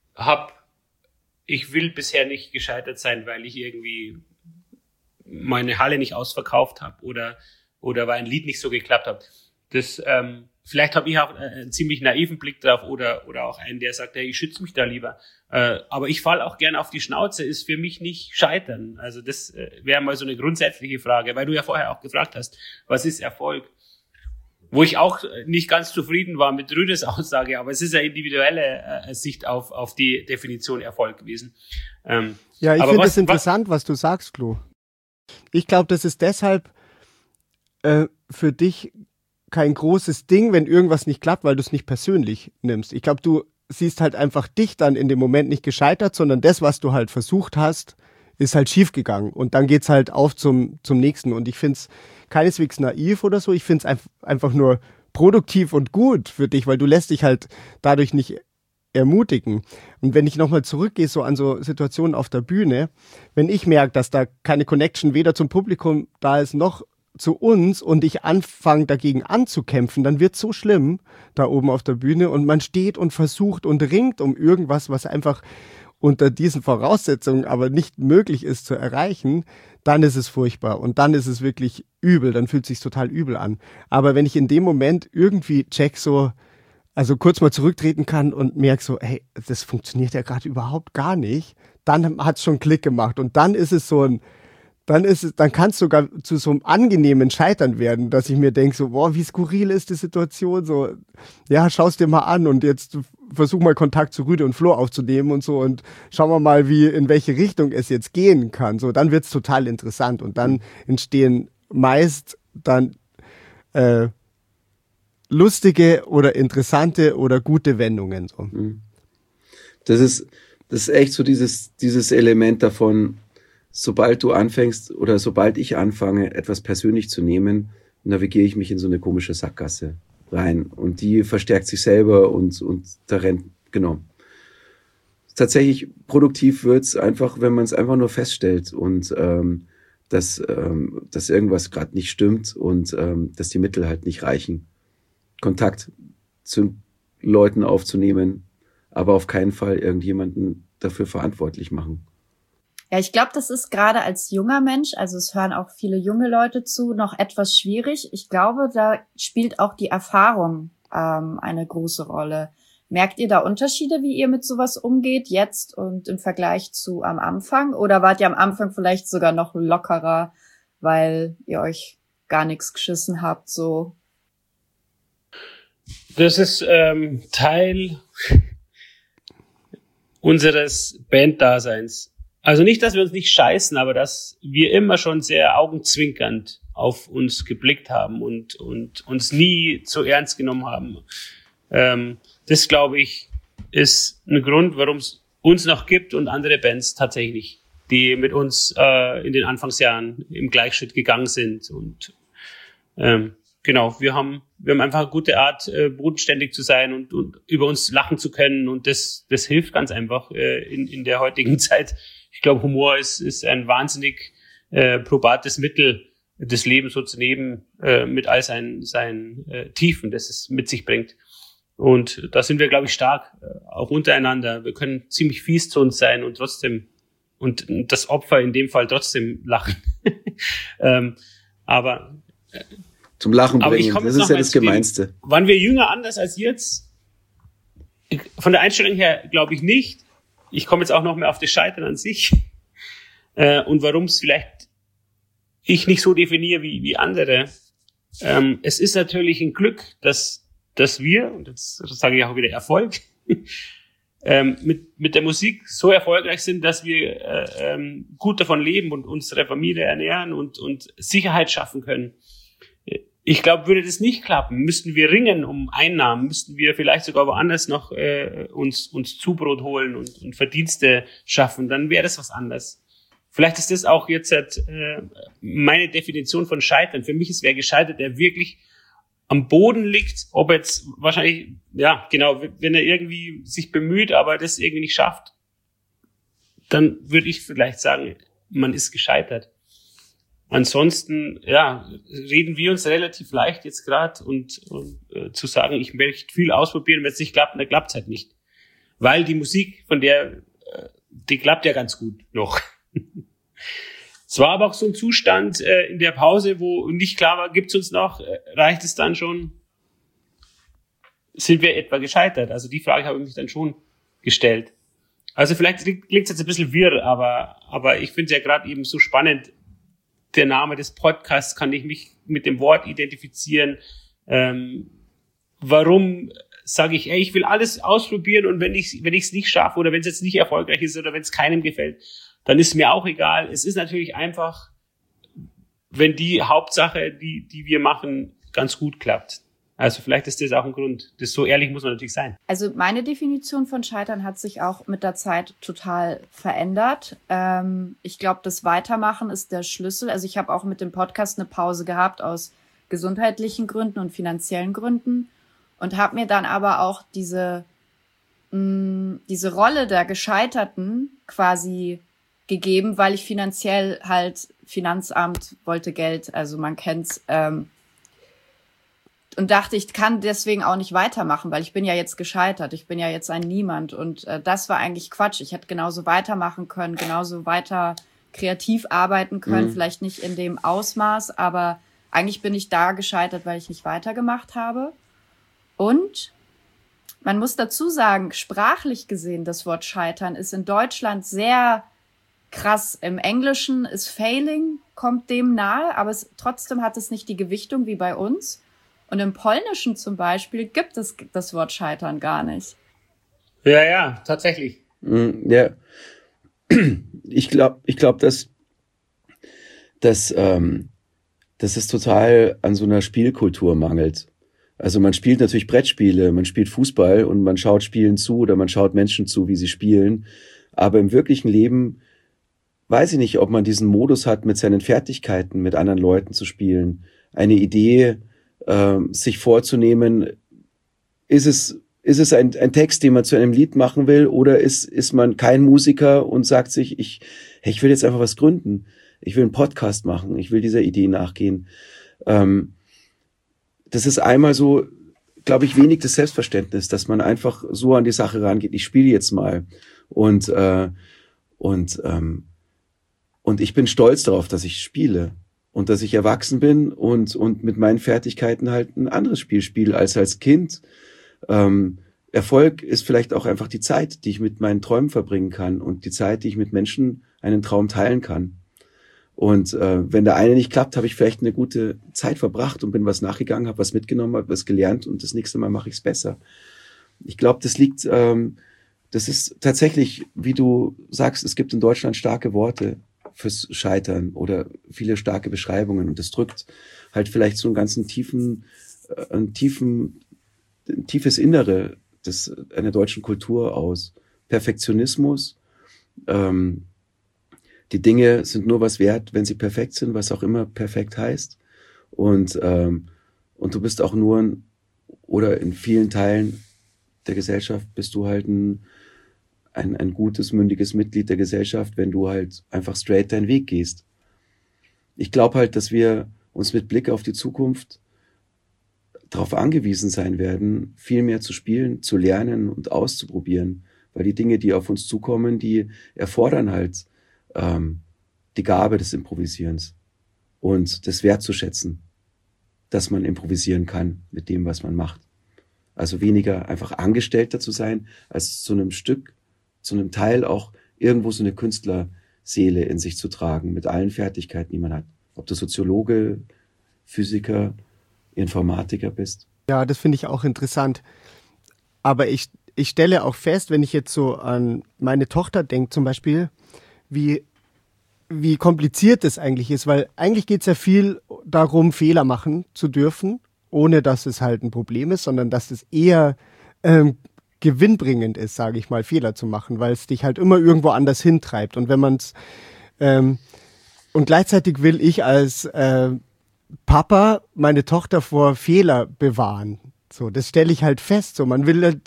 will bisher nicht gescheitert sein, weil ich irgendwie meine Halle nicht ausverkauft habe oder weil ein Lied nicht so geklappt hat. Das, vielleicht habe ich auch einen ziemlich naiven Blick drauf oder auch einen, der sagt, hey, ich schütze mich da lieber. Aber ich falle auch gerne auf die Schnauze, ist für mich nicht Scheitern. Also das wäre mal so eine grundsätzliche Frage, weil du ja vorher auch gefragt hast, was ist Erfolg? Wo ich auch nicht ganz zufrieden war mit Rüdes Aussage, aber es ist eine individuelle Sicht auf die Definition Erfolg gewesen. Ja, ich finde es interessant, was du sagst, Klo. Ich glaube, das ist deshalb für dich kein großes Ding, wenn irgendwas nicht klappt, weil du es nicht persönlich nimmst. Ich glaube, du siehst halt einfach dich dann in dem Moment nicht gescheitert, sondern das, was du halt versucht hast, ist halt schiefgegangen. Und dann geht's halt auf zum nächsten. Und ich finde es keineswegs naiv oder so. Ich finde es einfach nur produktiv und gut für dich, weil du lässt dich halt dadurch nicht ermutigen. Und wenn ich nochmal zurückgehe, so an so Situationen auf der Bühne, wenn ich merke, dass da keine Connection weder zum Publikum da ist, noch zu uns und ich anfange dagegen anzukämpfen, dann wird es so schlimm da oben auf der Bühne und man steht und versucht und ringt um irgendwas, was einfach unter diesen Voraussetzungen aber nicht möglich ist zu erreichen, dann ist es furchtbar und dann ist es wirklich übel, dann fühlt es sich total übel an. Aber wenn ich in dem Moment irgendwie check so, also kurz mal zurücktreten kann und merke so, hey, das funktioniert ja gerade überhaupt gar nicht, dann hat es schon Klick gemacht und dann ist es so ein dann kann es sogar zu so einem angenehmen Scheitern werden, dass ich mir denke, so, boah, wie skurril ist die Situation, so, ja, schau's dir mal an und jetzt versuch mal Kontakt zu Rüde und Flo aufzunehmen und so und schauen wir mal, in welche Richtung es jetzt gehen kann, so, dann wird's total interessant und dann entstehen meist dann lustige oder interessante oder gute Wendungen, so. Das ist echt so dieses Element davon, sobald du anfängst oder sobald ich anfange, etwas persönlich zu nehmen, navigiere ich mich in so eine komische Sackgasse rein. Und die verstärkt sich selber und da rennt, genau. Tatsächlich produktiv wird's einfach, wenn man es einfach nur feststellt und dass irgendwas gerade nicht stimmt und dass die Mittel halt nicht reichen. Kontakt zu Leuten aufzunehmen, aber auf keinen Fall irgendjemanden dafür verantwortlich machen. Ja, ich glaube, das ist gerade als junger Mensch, also es hören auch viele junge Leute zu, noch etwas schwierig. Ich glaube, da spielt auch die Erfahrung eine große Rolle. Merkt ihr da Unterschiede, wie ihr mit sowas umgeht jetzt und im Vergleich zu am Anfang? Oder wart ihr am Anfang vielleicht sogar noch lockerer, weil ihr euch gar nichts geschissen habt, so? Das ist Teil unseres Banddaseins. Also nicht, dass wir uns nicht scheißen, aber dass wir immer schon sehr augenzwinkernd auf uns geblickt haben und uns nie zu ernst genommen haben. Das, glaube ich, ist ein Grund, warum es uns noch gibt und andere Bands tatsächlich, die mit uns in den Anfangsjahren im Gleichschritt gegangen sind. Und genau, wir haben einfach eine gute Art, bodenständig zu sein und über uns lachen zu können. Und das hilft ganz einfach in der heutigen Zeit. Ich glaube, Humor ist ein wahnsinnig probates Mittel, das Leben so zu nehmen, mit all seinen Tiefen, das es mit sich bringt. Und da sind wir, glaube ich, stark, auch untereinander. Wir können ziemlich fies zu uns sein und trotzdem, und das Opfer in dem Fall trotzdem lachen. Aber zum Lachen bringen, das ist ja das Gemeinste. Waren wir jünger anders als jetzt? Von der Einstellung her glaube ich nicht. Ich komme jetzt auch noch mehr auf das Scheitern an sich und warum es vielleicht ich nicht so definiere wie andere. Es ist natürlich ein Glück, dass wir, und jetzt sage ich auch wieder Erfolg, mit der Musik so erfolgreich sind, dass wir gut davon leben und unsere Familie ernähren und Sicherheit schaffen können. Ich glaube, würde das nicht klappen, müssten wir ringen um Einnahmen, müssten wir vielleicht sogar woanders noch uns Zubrot holen und Verdienste schaffen, dann wäre das was anderes. Vielleicht ist das auch jetzt meine Definition von Scheitern. Für mich ist wer gescheitert, der wirklich am Boden liegt, ob jetzt wahrscheinlich, ja, genau, wenn er irgendwie sich bemüht, aber das irgendwie nicht schafft, dann würde ich vielleicht sagen, man ist gescheitert. Ansonsten, ja, reden wir uns relativ leicht jetzt gerade und zu sagen, ich möchte viel ausprobieren, wenn es nicht klappt, dann klappt es halt nicht. Weil die Musik, die klappt ja ganz gut noch. Es war aber auch so ein Zustand in der Pause, wo nicht klar war, gibt's uns noch, reicht es dann schon? Sind wir etwa gescheitert? Also die Frage habe ich mich dann schon gestellt. Also vielleicht klingt es jetzt ein bisschen wirr, aber ich finde es ja gerade eben so spannend. Der Name des Podcasts, kann ich mich mit dem Wort identifizieren. Warum sage ich, ich will alles ausprobieren und wenn ich es nicht schaffe oder wenn es jetzt nicht erfolgreich ist oder wenn es keinem gefällt, dann ist mir auch egal. Es ist natürlich einfach, wenn die Hauptsache, die wir machen, ganz gut klappt. Also vielleicht ist das auch ein Grund. So ehrlich muss man natürlich sein. Also meine Definition von Scheitern hat sich auch mit der Zeit total verändert. Ich glaube, das Weitermachen ist der Schlüssel. Also ich habe auch mit dem Podcast eine Pause gehabt aus gesundheitlichen Gründen und finanziellen Gründen und habe mir dann aber auch diese Rolle der Gescheiterten quasi gegeben, weil ich finanziell halt Finanzamt wollte Geld, also man kennt's, und dachte, ich kann deswegen auch nicht weitermachen, weil ich bin ja jetzt gescheitert, ich bin ja jetzt ein Niemand und das war eigentlich Quatsch. Ich hätte genauso weitermachen können, genauso weiter kreativ arbeiten können, vielleicht nicht in dem Ausmaß, aber eigentlich bin ich da gescheitert, weil ich nicht weitergemacht habe. Und man muss dazu sagen, sprachlich gesehen, das Wort Scheitern ist in Deutschland sehr krass. Im Englischen ist Failing, kommt dem nahe, aber trotzdem hat es nicht die Gewichtung wie bei uns. Und im Polnischen zum Beispiel gibt es das Wort Scheitern gar nicht. Ja, tatsächlich. Ja, ich glaube, dass es total an so einer Spielkultur mangelt. Also man spielt natürlich Brettspiele, man spielt Fußball und man schaut Spielen zu oder man schaut Menschen zu, wie sie spielen. Aber im wirklichen Leben weiß ich nicht, ob man diesen Modus hat, mit seinen Fertigkeiten mit anderen Leuten zu spielen. Eine Idee sich vorzunehmen, ist es ein Text, den man zu einem Lied machen will, oder ist man kein Musiker und sagt sich, ich will jetzt einfach was gründen, ich will einen Podcast machen, ich will dieser Idee nachgehen. Das ist einmal so, glaube ich, wenig das Selbstverständnis, dass man einfach so an die Sache rangeht, ich spiele jetzt mal und ich bin stolz darauf, dass ich spiele. Und dass ich erwachsen bin und mit meinen Fertigkeiten halt ein anderes Spiel spiele als Kind. Erfolg ist vielleicht auch einfach die Zeit, die ich mit meinen Träumen verbringen kann und die Zeit, die ich mit Menschen einen Traum teilen kann. Und wenn der eine nicht klappt, habe ich vielleicht eine gute Zeit verbracht und bin was nachgegangen, habe was mitgenommen, habe was gelernt und das nächste Mal mache ich es besser. Ich glaube, das ist tatsächlich, wie du sagst, es gibt in Deutschland starke Worte fürs Scheitern oder viele starke Beschreibungen und das drückt halt vielleicht so ein tiefes Innere einer deutschen Kultur aus. Perfektionismus, die Dinge sind nur was wert, wenn sie perfekt sind, was auch immer perfekt heißt und du bist auch nur oder in vielen Teilen der Gesellschaft bist du halt ein gutes, mündiges Mitglied der Gesellschaft, wenn du halt einfach straight deinen Weg gehst. Ich glaube halt, dass wir uns mit Blick auf die Zukunft darauf angewiesen sein werden, viel mehr zu spielen, zu lernen und auszuprobieren, weil die Dinge, die auf uns zukommen, die erfordern halt die Gabe des Improvisierens und des wertzuschätzen, dass man improvisieren kann mit dem, was man macht. Also weniger einfach Angestellter zu sein, als zu einem Teil auch irgendwo so eine Künstlerseele in sich zu tragen, mit allen Fertigkeiten, die man hat. Ob du Soziologe, Physiker, Informatiker bist. Ja, das finde ich auch interessant. Aber ich ich stelle auch fest, wenn ich jetzt so an meine Tochter denke zum Beispiel, wie kompliziert das eigentlich ist, weil eigentlich geht es ja viel darum, Fehler machen zu dürfen, ohne dass es halt ein Problem ist, sondern dass es eher gewinnbringend ist, sage ich mal, Fehler zu machen, weil es dich halt immer irgendwo anders hintreibt. Und wenn man es und gleichzeitig will ich als Papa meine Tochter vor Fehler bewahren. So, das stelle ich halt fest. So, man will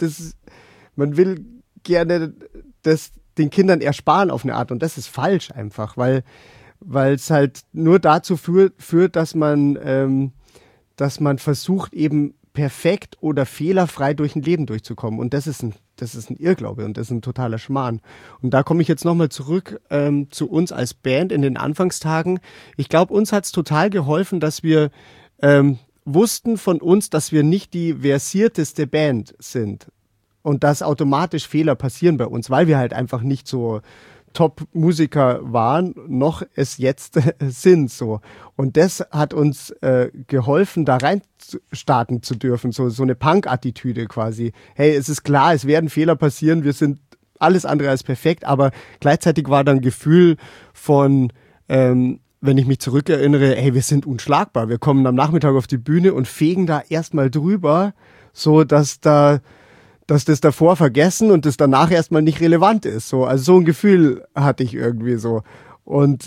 gerne das den Kindern ersparen auf eine Art, und das ist falsch einfach, weil es halt nur dazu führt, dass man versucht, eben perfekt oder fehlerfrei durch ein Leben durchzukommen, und das ist ein Irrglaube und das ist ein totaler Schmarrn. Und da komme ich jetzt nochmal zurück zu uns als Band in den Anfangstagen. Ich glaube, uns hat es total geholfen, dass wir wussten von uns, dass wir nicht die versierteste Band sind und dass automatisch Fehler passieren bei uns, weil wir halt einfach nicht so Top-Musiker waren, noch es jetzt sind, so. Und das hat uns geholfen, da rein starten zu dürfen, so eine Punk-Attitüde quasi. Hey, es ist klar, es werden Fehler passieren, wir sind alles andere als perfekt, aber gleichzeitig war dann ein Gefühl von, wenn ich mich zurückerinnere, hey, wir sind unschlagbar, wir kommen am Nachmittag auf die Bühne und fegen da erstmal drüber, so dass das davor vergessen und das danach erstmal nicht relevant ist. So, also so ein Gefühl hatte ich irgendwie so. Und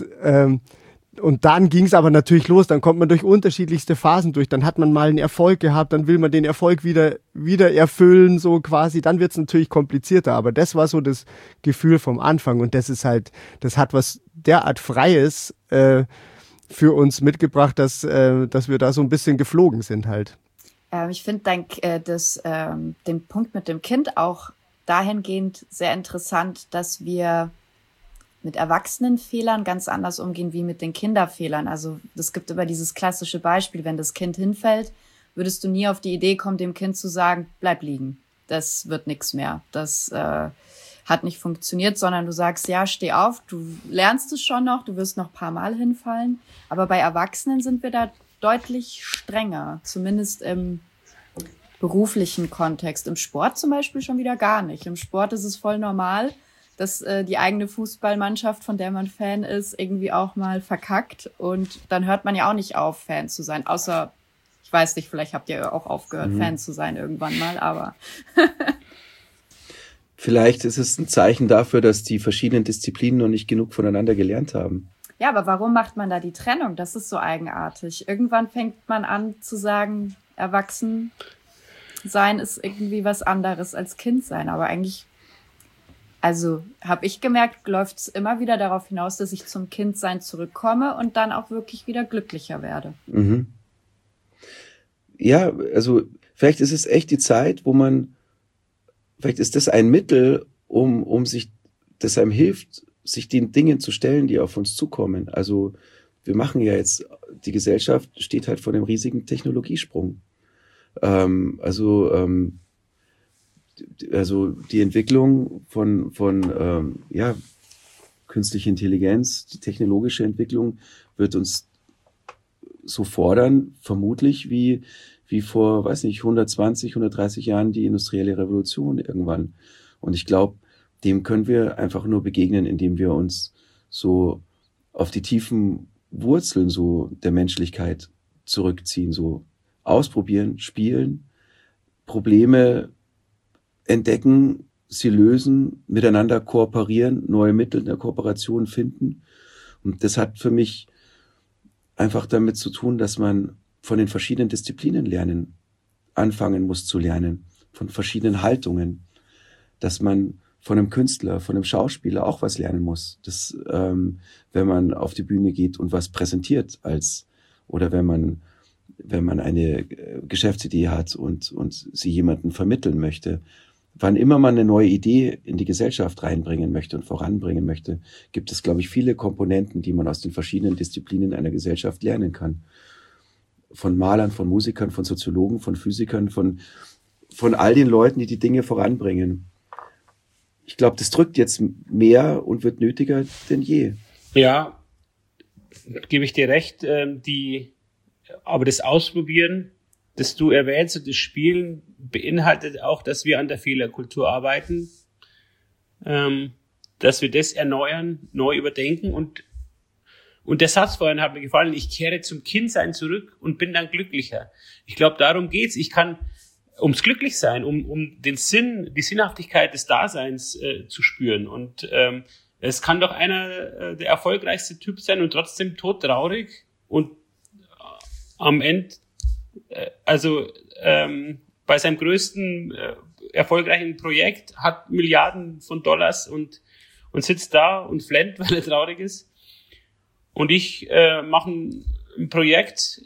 dann ging es aber natürlich los, dann kommt man durch unterschiedlichste Phasen durch, dann hat man mal einen Erfolg gehabt, dann will man den Erfolg wieder erfüllen, so quasi, dann wird es natürlich komplizierter, aber das war so das Gefühl vom Anfang, und das ist halt, das hat was derart Freies für uns mitgebracht, dass wir da so ein bisschen geflogen sind halt. Ich finde den Punkt mit dem Kind auch dahingehend sehr interessant, dass wir mit Erwachsenenfehlern ganz anders umgehen wie mit den Kinderfehlern. Also es gibt immer dieses klassische Beispiel, wenn das Kind hinfällt, würdest du nie auf die Idee kommen, dem Kind zu sagen, bleib liegen, das wird nichts mehr, das hat nicht funktioniert, sondern du sagst, ja, steh auf, du lernst es schon noch, du wirst noch ein paar Mal hinfallen, aber bei Erwachsenen sind wir da deutlich strenger, zumindest im beruflichen Kontext. Im Sport zum Beispiel schon wieder gar nicht. Im Sport ist es voll normal, dass die eigene Fußballmannschaft, von der man Fan ist, irgendwie auch mal verkackt, und dann hört man ja auch nicht auf, Fan zu sein, außer, ich weiß nicht, vielleicht habt ihr auch aufgehört, Fan zu sein irgendwann mal, aber vielleicht ist es ein Zeichen dafür, dass die verschiedenen Disziplinen noch nicht genug voneinander gelernt haben. Ja, aber warum macht man da die Trennung? Das ist so eigenartig. Irgendwann fängt man an zu sagen, erwachsen sein ist irgendwie was anderes als Kind sein. Aber eigentlich, also habe ich gemerkt, läuft es immer wieder darauf hinaus, dass ich zum Kindsein zurückkomme und dann auch wirklich wieder glücklicher werde. Mhm. Ja, also vielleicht ist es echt die Zeit, vielleicht ist das ein Mittel, um sich, das einem hilft, sich den Dingen zu stellen, die auf uns zukommen. Also wir machen ja jetzt, die Gesellschaft steht halt vor einem riesigen Technologiesprung. Also die Entwicklung von künstliche Intelligenz, die technologische Entwicklung wird uns so fordern, vermutlich wie vor, 120, 130 Jahren die industrielle Revolution irgendwann. Und ich glaube, dem können wir einfach nur begegnen, indem wir uns so auf die tiefen Wurzeln so der Menschlichkeit zurückziehen, so ausprobieren, spielen, Probleme entdecken, sie lösen, miteinander kooperieren, neue Mittel in der Kooperation finden. Und das hat für mich einfach damit zu tun, dass man von den verschiedenen Disziplinen anfangen muss zu lernen, von verschiedenen Haltungen, dass man von einem Künstler, von einem Schauspieler auch was lernen muss. Das, wenn man auf die Bühne geht und was präsentiert oder wenn man eine Geschäftsidee hat und sie jemanden vermitteln möchte. Wann immer man eine neue Idee in die Gesellschaft reinbringen möchte und voranbringen möchte, gibt es, glaube ich, viele Komponenten, die man aus den verschiedenen Disziplinen einer Gesellschaft lernen kann. Von Malern, von Musikern, von Soziologen, von Physikern, von all den Leuten, die Dinge voranbringen. Ich glaube, das drückt jetzt mehr und wird nötiger denn je. Ja, gebe ich dir recht. Aber das Ausprobieren das du erwähnst und das Spielen beinhaltet auch, dass wir an der Fehlerkultur arbeiten, dass wir das erneuern, neu überdenken und der Satz vorhin hat mir gefallen, ich kehre zum Kindsein zurück und bin dann glücklicher. Ich glaube, darum geht's. Ich kann ums Glücklichsein, um den Sinn, die Sinnhaftigkeit des Daseins zu spüren. Und es kann doch einer der erfolgreichste Typ sein und trotzdem todtraurig und am Ende, bei seinem größten erfolgreichen Projekt hat Milliarden von Dollars und sitzt da und flennt, weil er traurig ist. Und ich mache ein Projekt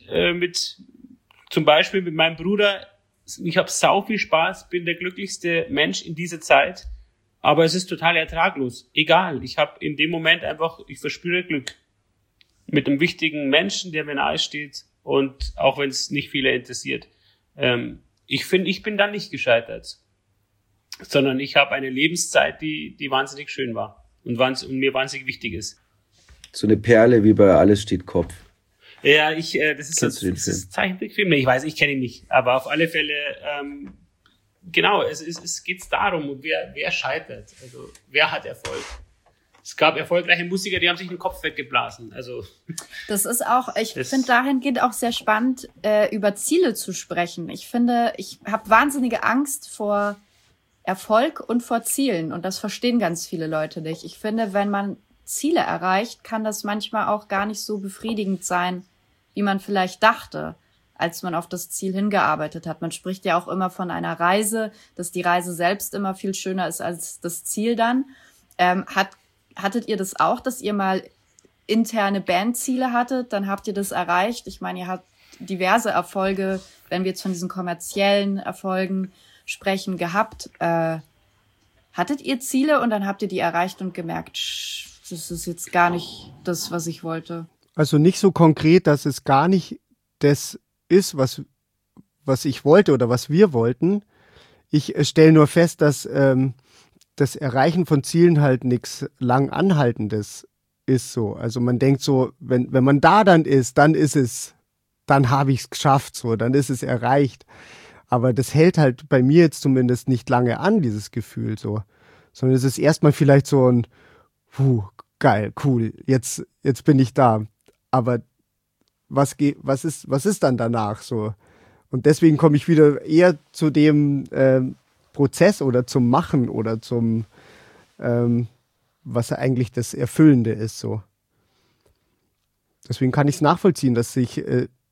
zum Beispiel mit meinem Bruder. Ich habe sau viel Spaß, bin der glücklichste Mensch in dieser Zeit, aber es ist total ertraglos. Egal, ich habe in dem Moment ich verspüre Glück mit einem wichtigen Menschen, der mir nahe steht und auch wenn es nicht viele interessiert. Ich finde, ich bin dann nicht gescheitert, sondern ich habe eine Lebenszeit, die wahnsinnig schön war und mir wahnsinnig wichtig ist. So eine Perle wie bei Alles steht Kopf. Ja, das ist Zeichentrickfilm. Ich weiß, ich kenne ihn nicht. Aber auf alle Fälle, genau, es geht darum, wer scheitert. Also, wer hat Erfolg? Es gab erfolgreiche Musiker, die haben sich den Kopf weggeblasen. Also. Das ist auch, ich finde dahingehend auch sehr spannend, über Ziele zu sprechen. Ich finde, ich habe wahnsinnige Angst vor Erfolg und vor Zielen. Und das verstehen ganz viele Leute nicht. Ich finde, wenn man Ziele erreicht, kann das manchmal auch gar nicht so befriedigend sein, wie man vielleicht dachte, als man auf das Ziel hingearbeitet hat. Man spricht ja auch immer von einer Reise, dass die Reise selbst immer viel schöner ist als das Ziel dann. Hattet ihr das auch, dass ihr mal interne Bandziele hattet? Dann habt ihr das erreicht. Ich meine, ihr habt diverse Erfolge, wenn wir jetzt von diesen kommerziellen Erfolgen sprechen, gehabt. Hattet ihr Ziele und dann habt ihr die erreicht und gemerkt, das ist jetzt gar nicht das, was ich wollte? Also nicht so konkret, dass es gar nicht das ist, was ich wollte oder was wir wollten. Ich stelle nur fest, dass das Erreichen von Zielen halt nichts lang Anhaltendes ist so. Also man denkt so, wenn man da dann ist es, dann habe ich es geschafft, so, dann ist es erreicht. Aber das hält halt bei mir jetzt zumindest nicht lange an, dieses Gefühl so. Sondern es ist erstmal vielleicht so ein geil, cool, jetzt bin ich da. Aber was ist dann danach so? Und deswegen komme ich wieder eher zu dem Prozess oder zum Machen oder zum, was eigentlich das Erfüllende ist so. Deswegen kann ich es nachvollziehen, dass sich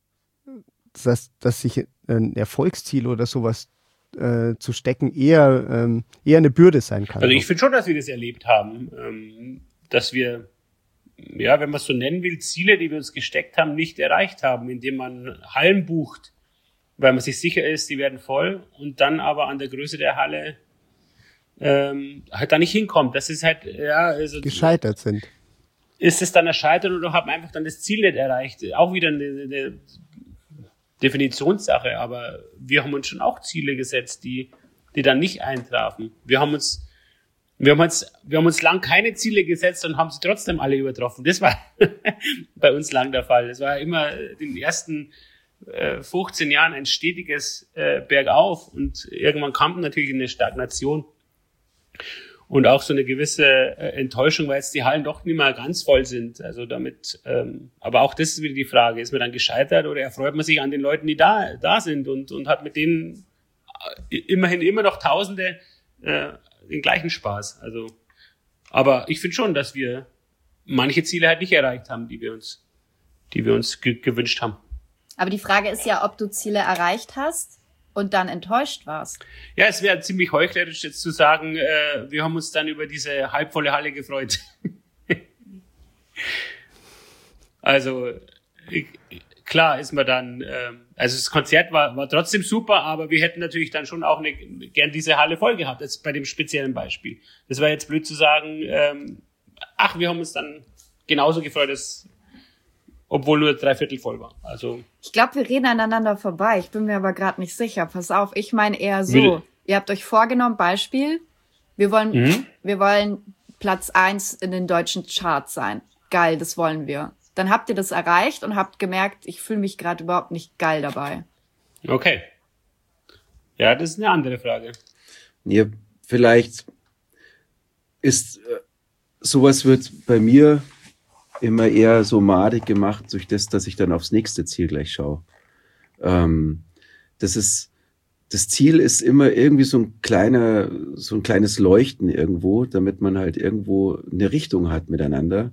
ein Erfolgsziel oder sowas zu stecken eher eine Bürde sein kann. Also ich finde schon, dass wir das erlebt haben, dass wir, ja, wenn man es so nennen will, Ziele, die wir uns gesteckt haben, nicht erreicht haben, indem man Hallen bucht, weil man sich sicher ist, die werden voll und dann aber an der Größe der Halle halt da nicht hinkommt. Das ist halt, ja, also gescheitert sind. Ist es dann erscheitert oder haben einfach dann das Ziel nicht erreicht? Auch wieder eine Definitionssache, aber wir haben uns schon auch Ziele gesetzt, die dann nicht eintrafen. Wir haben uns lang keine Ziele gesetzt und haben sie trotzdem alle übertroffen. Das war bei uns lang der Fall. Das war immer in den ersten 15 Jahren ein stetiges Bergauf und irgendwann kam natürlich eine Stagnation und auch so eine gewisse Enttäuschung, weil jetzt die Hallen doch nicht mehr ganz voll sind. Also damit, aber auch das ist wieder die Frage, ist man dann gescheitert oder erfreut man sich an den Leuten, die da sind und hat mit denen immerhin immer noch Tausende den gleichen Spaß. Also, aber ich finde schon, dass wir manche Ziele halt nicht erreicht haben, die wir uns gewünscht haben. Aber die Frage ist ja, ob du Ziele erreicht hast und dann enttäuscht warst. Ja, es wäre ziemlich heuchlerisch jetzt zu sagen, wir haben uns dann über diese halbvolle Halle gefreut. Also klar ist man dann, also das Konzert war trotzdem super, aber wir hätten natürlich dann schon auch gern diese Halle voll gehabt, jetzt bei dem speziellen Beispiel. Das war jetzt blöd zu sagen, wir haben uns dann genauso gefreut, obwohl nur 3/4 voll war. Also ich glaube, wir reden aneinander vorbei. Ich bin mir aber gerade nicht sicher. Pass auf, ich meine eher so. Ihr habt euch vorgenommen, Beispiel, wir wollen Platz 1 in den deutschen Charts sein. Geil, das wollen wir. Dann habt ihr das erreicht und habt gemerkt, ich fühle mich gerade überhaupt nicht geil dabei. Okay. Ja, das ist eine andere Frage. Ja, vielleicht ist sowas wird bei mir immer eher so madig gemacht durch das, dass ich dann aufs nächste Ziel gleich schaue. Das Ziel ist immer irgendwie so ein kleines Leuchten irgendwo, damit man halt irgendwo eine Richtung hat miteinander.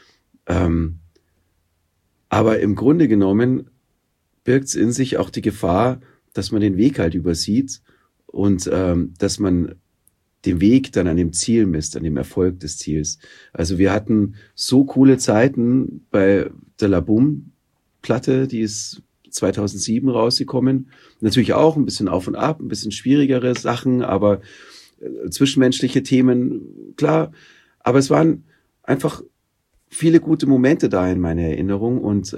Aber im Grunde genommen birgt es in sich auch die Gefahr, dass man den Weg halt übersieht und dass man den Weg dann an dem Ziel misst, an dem Erfolg des Ziels. Also wir hatten so coole Zeiten bei der Laboom-Platte, die ist 2007 rausgekommen. Natürlich auch ein bisschen auf und ab, ein bisschen schwierigere Sachen, aber zwischenmenschliche Themen, klar. Aber es waren einfach viele gute Momente da in meiner Erinnerung und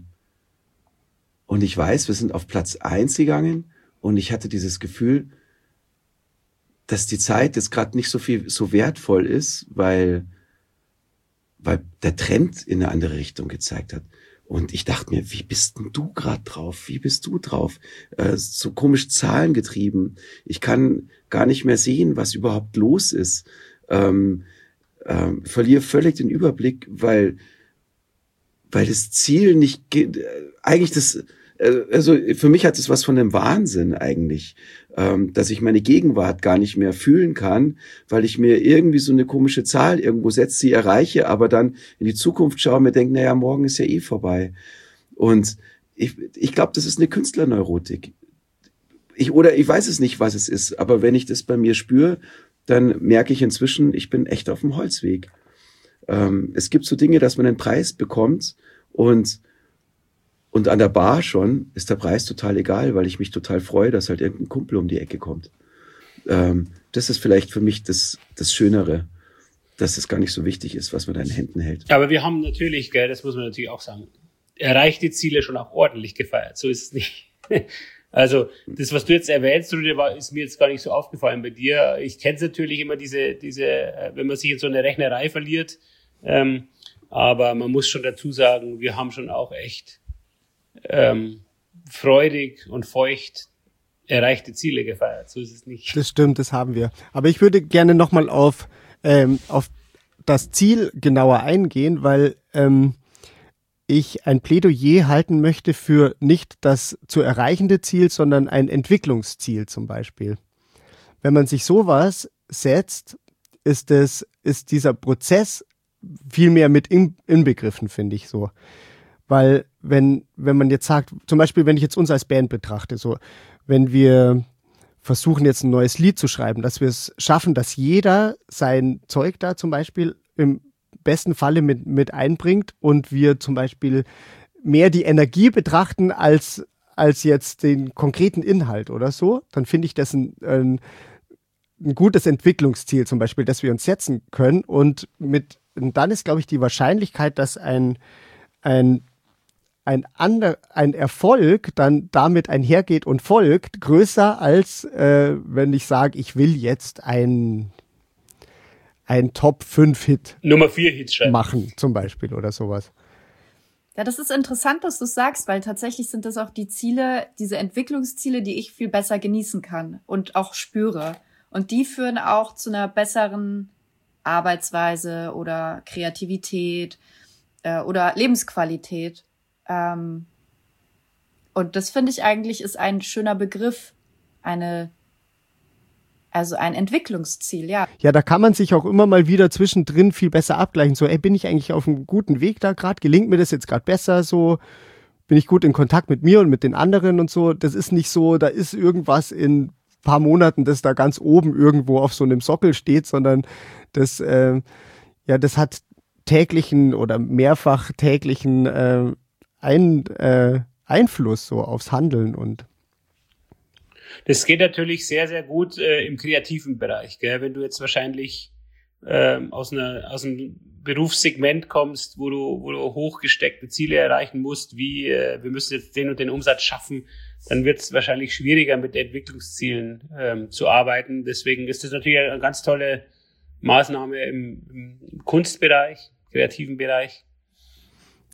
ich weiß, wir sind auf Platz 1 gegangen und ich hatte dieses Gefühl, dass die Zeit jetzt gerade nicht so wertvoll ist, weil der Trend in eine andere Richtung gezeigt hat. Und ich dachte mir, wie bist denn du gerade drauf? Wie bist du drauf? So komisch zahlengetrieben. Ich kann gar nicht mehr sehen, was überhaupt los ist. Verliere völlig den Überblick, weil das Ziel nicht eigentlich also für mich hat es was von einem Wahnsinn eigentlich, dass ich meine Gegenwart gar nicht mehr fühlen kann, weil ich mir irgendwie so eine komische Zahl irgendwo setze, sie erreiche, aber dann in die Zukunft schaue und mir denke, naja, morgen ist ja eh vorbei. Und ich glaube, das ist eine Künstlerneurotik. Ich weiß es nicht, was es ist, aber wenn ich das bei mir spüre, dann merke ich inzwischen, ich bin echt auf dem Holzweg. Es gibt so Dinge, dass man einen Preis bekommt und an der Bar schon ist der Preis total egal, weil ich mich total freue, dass halt irgendein Kumpel um die Ecke kommt. Das ist vielleicht für mich das Schönere, dass es gar nicht so wichtig ist, was man da in den Händen hält. Aber wir haben natürlich, gell, das muss man natürlich auch sagen, erreichte Ziele schon auch ordentlich gefeiert. So ist es nicht. Also das, was du jetzt erwähnst, ist mir jetzt gar nicht so aufgefallen bei dir. Ich kenne es natürlich immer diese, wenn man sich in so eine Rechnerei verliert. Aber man muss schon dazu sagen, wir haben schon auch echt freudig und feucht erreichte Ziele gefeiert. So ist es nicht. Das stimmt, das haben wir. Aber ich würde gerne nochmal auf das Ziel genauer eingehen, weil ich ein Plädoyer halten möchte für nicht das zu erreichende Ziel, sondern ein Entwicklungsziel zum Beispiel. Wenn man sich sowas setzt, ist dieser Prozess viel mehr mit inbegriffen, finde ich so. Weil wenn man jetzt sagt, zum Beispiel, wenn ich jetzt uns als Band betrachte, so, wenn wir versuchen jetzt ein neues Lied zu schreiben, dass wir es schaffen, dass jeder sein Zeug da zum Beispiel im besten Falle mit einbringt und wir zum Beispiel mehr die Energie betrachten als jetzt den konkreten Inhalt oder so, dann finde ich das ein gutes Entwicklungsziel zum Beispiel, das wir uns setzen können und dann ist, glaube ich, die Wahrscheinlichkeit, dass ein Erfolg dann damit einhergeht und folgt, größer als wenn ich sage, ich will jetzt ein Top-5-Hit Nummer 4 Hit schreiben. machen, zum Beispiel oder sowas. Ja, das ist interessant, dass du sagst, weil tatsächlich sind das auch die Ziele, diese Entwicklungsziele, die ich viel besser genießen kann und auch spüre. Und die führen auch zu einer besseren Arbeitsweise oder Kreativität oder Lebensqualität. Und das finde ich eigentlich ist ein schöner Begriff, also ein Entwicklungsziel, ja. Ja, da kann man sich auch immer mal wieder zwischendrin viel besser abgleichen. So, bin ich eigentlich auf einem guten Weg da gerade? Gelingt mir das jetzt gerade besser? So, bin ich gut in Kontakt mit mir und mit den anderen und so? Das ist nicht so, da ist irgendwas in ein paar Monaten, das da ganz oben irgendwo auf so einem Sockel steht, sondern das hat täglichen oder mehrfach täglichen Einfluss so aufs Handeln und das geht natürlich sehr, sehr gut im kreativen Bereich, gell? Wenn du jetzt wahrscheinlich aus einem Berufssegment kommst, wo du hochgesteckte Ziele erreichen musst, wie wir müssen jetzt den und den Umsatz schaffen, dann wird es wahrscheinlich schwieriger mit Entwicklungszielen zu arbeiten. Deswegen ist das natürlich eine ganz tolle Maßnahme im Kunstbereich, kreativen Bereich.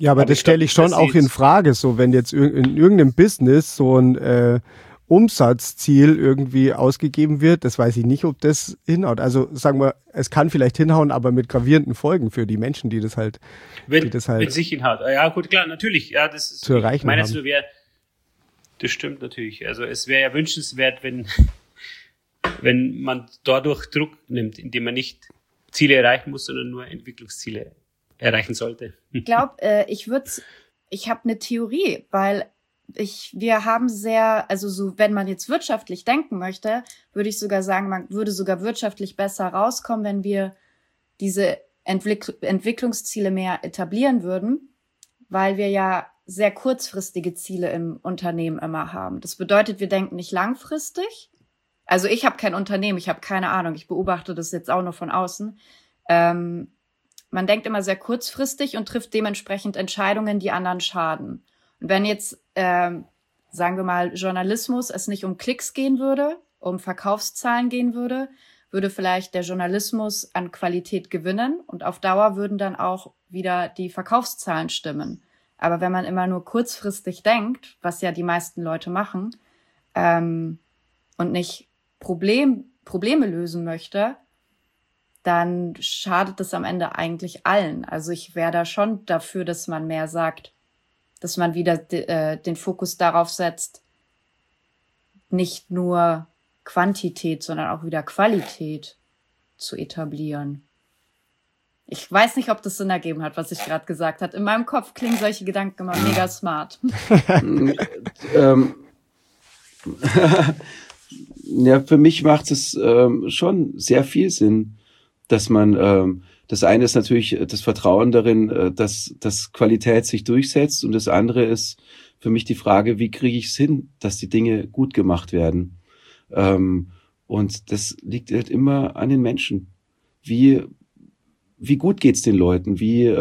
Ja, aber das stelle ich schon auch in Frage, so wenn jetzt in irgendeinem Business so ein Umsatzziel irgendwie ausgegeben wird, das weiß ich nicht, ob das hinhaut. Also sagen wir, es kann vielleicht hinhauen, aber mit gravierenden Folgen für die Menschen, die das halt wenn sich hinhaut. Ja, gut, klar, natürlich. Ja, das ist zu erreichen. Das stimmt natürlich. Also es wäre ja wünschenswert, wenn man dadurch Druck nimmt, indem man nicht Ziele erreichen muss, sondern nur Entwicklungsziele erreichen sollte. Ich glaube, ich habe eine Theorie, weil wir haben also so, wenn man jetzt wirtschaftlich denken möchte, würde ich sogar sagen, man würde sogar wirtschaftlich besser rauskommen, wenn wir diese Entwicklungsziele mehr etablieren würden, weil wir ja sehr kurzfristige Ziele im Unternehmen immer haben. Das bedeutet, wir denken nicht langfristig. Also ich habe kein Unternehmen, ich habe keine Ahnung, ich beobachte das jetzt auch nur von außen. Man denkt immer sehr kurzfristig und trifft dementsprechend Entscheidungen, die anderen schaden. Und wenn jetzt, sagen wir mal, Journalismus es nicht um Klicks gehen würde, um Verkaufszahlen gehen würde, würde vielleicht der Journalismus an Qualität gewinnen und auf Dauer würden dann auch wieder die Verkaufszahlen stimmen. Aber wenn man immer nur kurzfristig denkt, was ja die meisten Leute machen, und nicht Probleme lösen möchte, dann schadet das am Ende eigentlich allen. Also ich wäre da schon dafür, dass man mehr sagt, dass man wieder den Fokus darauf setzt, nicht nur Quantität, sondern auch wieder Qualität zu etablieren. Ich weiß nicht, ob das Sinn ergeben hat, was ich gerade gesagt habe. In meinem Kopf klingen solche Gedanken immer mega smart. Ja, für mich macht es schon sehr viel Sinn, dass man das eine ist natürlich das Vertrauen darin, dass Qualität sich durchsetzt, und das andere ist für mich die Frage, wie kriege ich es hin, dass die Dinge gut gemacht werden. Und das liegt halt immer an den Menschen. Wie gut geht's den Leuten? Wie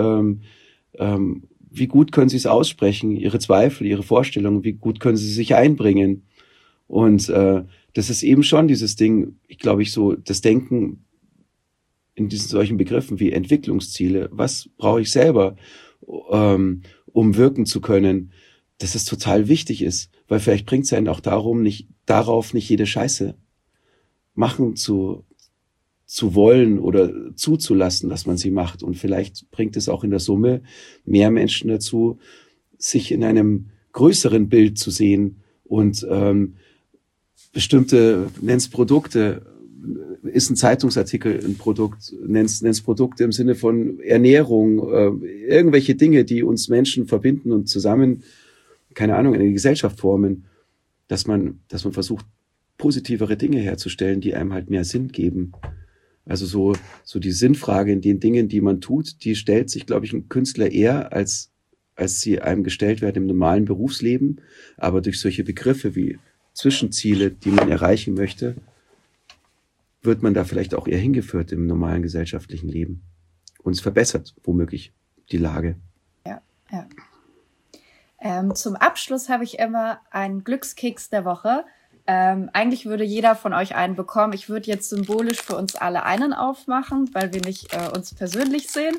gut können sie es aussprechen, ihre Zweifel, ihre Vorstellungen? Wie gut können sie sich einbringen? Und das ist eben schon dieses Ding, ich glaube, das Denken in diesen solchen Begriffen wie Entwicklungsziele, was brauche ich selber, um wirken zu können, dass es total wichtig ist, weil vielleicht bringt es einen auch darauf nicht jede Scheiße machen zu wollen oder zuzulassen, dass man sie macht, und vielleicht bringt es auch in der Summe mehr Menschen dazu, sich in einem größeren Bild zu sehen und bestimmte, nenn's Produkte, ist ein Zeitungsartikel ein Produkt, nenn's Produkte im Sinne von Ernährung, irgendwelche Dinge, die uns Menschen verbinden und zusammen, keine Ahnung, eine Gesellschaft formen, dass man versucht, positivere Dinge herzustellen, die einem halt mehr Sinn geben. Also so die Sinnfrage in den Dingen, die man tut, die stellt sich, glaube ich, ein Künstler eher, als sie einem gestellt werden im normalen Berufsleben, aber durch solche Begriffe wie Zwischenziele, die man erreichen möchte, wird man da vielleicht auch eher hingeführt im normalen gesellschaftlichen Leben. Und es verbessert womöglich die Lage. Ja. Zum Abschluss habe ich immer einen Glückskeks der Woche. Eigentlich würde jeder von euch einen bekommen. Ich würde jetzt symbolisch für uns alle einen aufmachen, weil wir nicht uns persönlich sehen.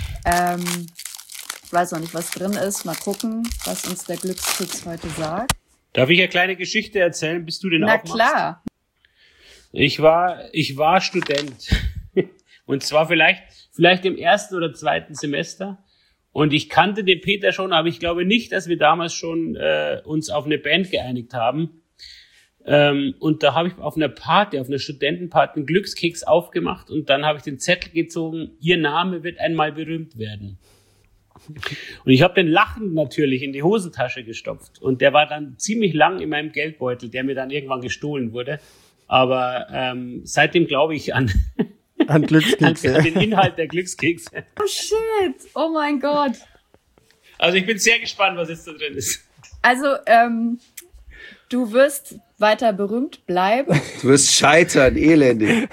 Ich weiß noch nicht, was drin ist. Mal gucken, was uns der Glückskeks heute sagt. Darf ich eine kleine Geschichte erzählen, bis du den aufmachst? Na klar. Ich war Student. Und zwar vielleicht im ersten oder zweiten Semester. Und ich kannte den Peter schon, aber ich glaube nicht, dass wir damals schon uns auf eine Band geeinigt haben. Und da habe ich auf einer Studentenparty, einen Glückskeks aufgemacht, und dann habe ich den Zettel gezogen: Ihr Name wird einmal berühmt werden. Und ich habe den lachend natürlich in die Hosentasche gestopft. Und der war dann ziemlich lang in meinem Geldbeutel, der mir dann irgendwann gestohlen wurde. Aber seitdem glaube ich an Glückskekse. an den Inhalt der Glückskekse. Oh shit, oh mein Gott. Also ich bin sehr gespannt, was jetzt da drin ist. Also, du wirst weiter berühmt bleiben. Du wirst scheitern, elendig.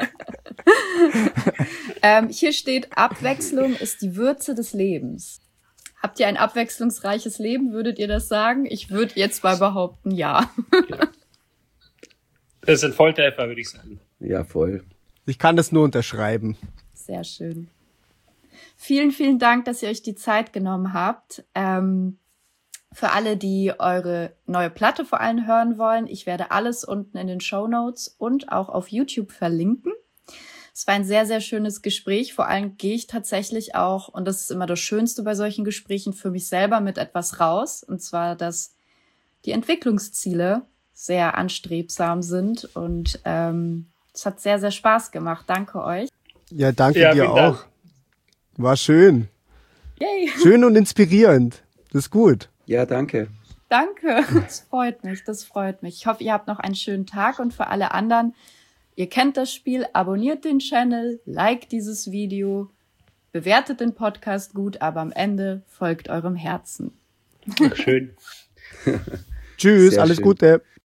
Hier steht: Abwechslung ist die Würze des Lebens. Habt ihr ein abwechslungsreiches Leben? Würdet ihr das sagen? Ich würde jetzt mal behaupten, ja. Das ist ein Volltreffer, würde ich sagen. Ja, voll. Ich kann das nur unterschreiben. Sehr schön. Vielen, vielen Dank, dass ihr euch die Zeit genommen habt. Für alle, die eure neue Platte vor allem hören wollen, ich werde alles unten in den Shownotes und auch auf YouTube verlinken. Es war ein sehr, sehr schönes Gespräch. Vor allem gehe ich tatsächlich auch, und das ist immer das Schönste bei solchen Gesprächen, für mich selber mit etwas raus. Und zwar, dass die Entwicklungsziele sehr anstrebsam sind. Und es hat sehr, sehr Spaß gemacht. Danke euch. Ja, danke dir auch. Dank. War schön. Yay. Schön und inspirierend. Das ist gut. Ja, danke. Danke. Das freut mich. Ich hoffe, ihr habt noch einen schönen Tag. Und für alle anderen, ihr kennt das Spiel. Abonniert den Channel, liked dieses Video, bewertet den Podcast gut, aber am Ende folgt eurem Herzen. Schön. Tschüss, alles Gute.